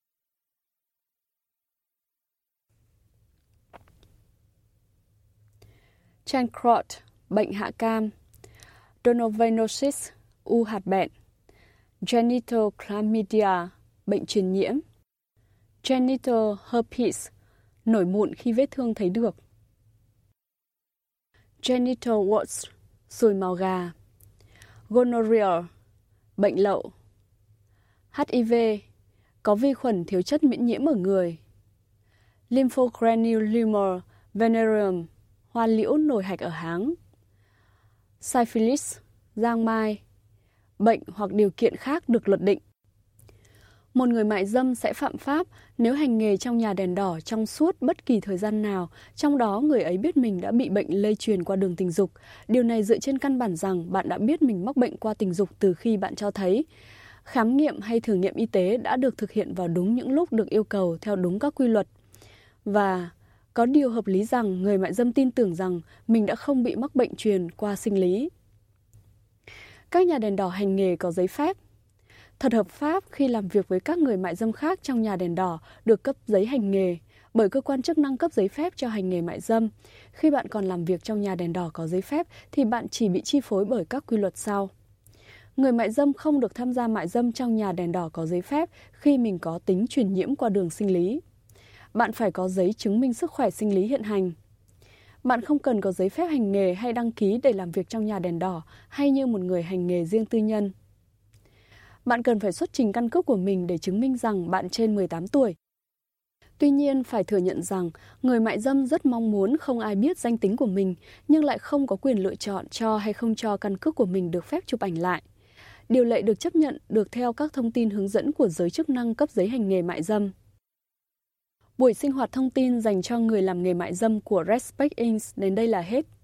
Chancroft, bệnh hạ cam. Donovanosis, u hạt bẹn. Genital chlamydia, bệnh truyền nhiễm. Genital herpes, nổi mụn khi vết thương thấy được. Genital warts, ruồi mào gà. Gonorrhea, bệnh lậu. H I V, có vi khuẩn thiếu chất miễn nhiễm ở người. Lymphogranuloma venereum, hoa liễu nổi hạch ở háng. Syphilis, giang mai, bệnh hoặc điều kiện khác được luật định. Một người mại dâm sẽ phạm pháp nếu hành nghề trong nhà đèn đỏ trong suốt bất kỳ thời gian nào, trong đó người ấy biết mình đã bị bệnh lây truyền qua đường tình dục. Điều này dựa trên căn bản rằng bạn đã biết mình mắc bệnh qua tình dục từ khi bạn cho thấy. Khám nghiệm hay thử nghiệm y tế đã được thực hiện vào đúng những lúc được yêu cầu theo đúng các quy luật. Và có điều hợp lý rằng người mại dâm tin tưởng rằng mình đã không bị mắc bệnh truyền qua sinh lý. Các nhà đèn đỏ hành nghề có giấy phép. Thật hợp pháp khi làm việc với các người mại dâm khác trong nhà đèn đỏ được cấp giấy hành nghề bởi cơ quan chức năng cấp giấy phép cho hành nghề mại dâm. Khi bạn còn làm việc trong nhà đèn đỏ có giấy phép thì bạn chỉ bị chi phối bởi các quy luật sau. Người mại dâm không được tham gia mại dâm trong nhà đèn đỏ có giấy phép khi mình có tính truyền nhiễm qua đường sinh lý. Bạn phải có giấy chứng minh sức khỏe sinh lý hiện hành. Bạn không cần có giấy phép hành nghề hay đăng ký để làm việc trong nhà đèn đỏ hay như một người hành nghề riêng tư nhân. Bạn cần phải xuất trình căn cước của mình để chứng minh rằng bạn trên mười tám tuổi. Tuy nhiên, phải thừa nhận rằng người mại dâm rất mong muốn không ai biết danh tính của mình, nhưng lại không có quyền lựa chọn cho hay không cho căn cước của mình được phép chụp ảnh lại. Điều lệ được chấp nhận được theo các thông tin hướng dẫn của giới chức năng cấp giấy hành nghề mại dâm. Buổi sinh hoạt thông tin dành cho người làm nghề mại dâm của Respect Incorporated đến đây là hết.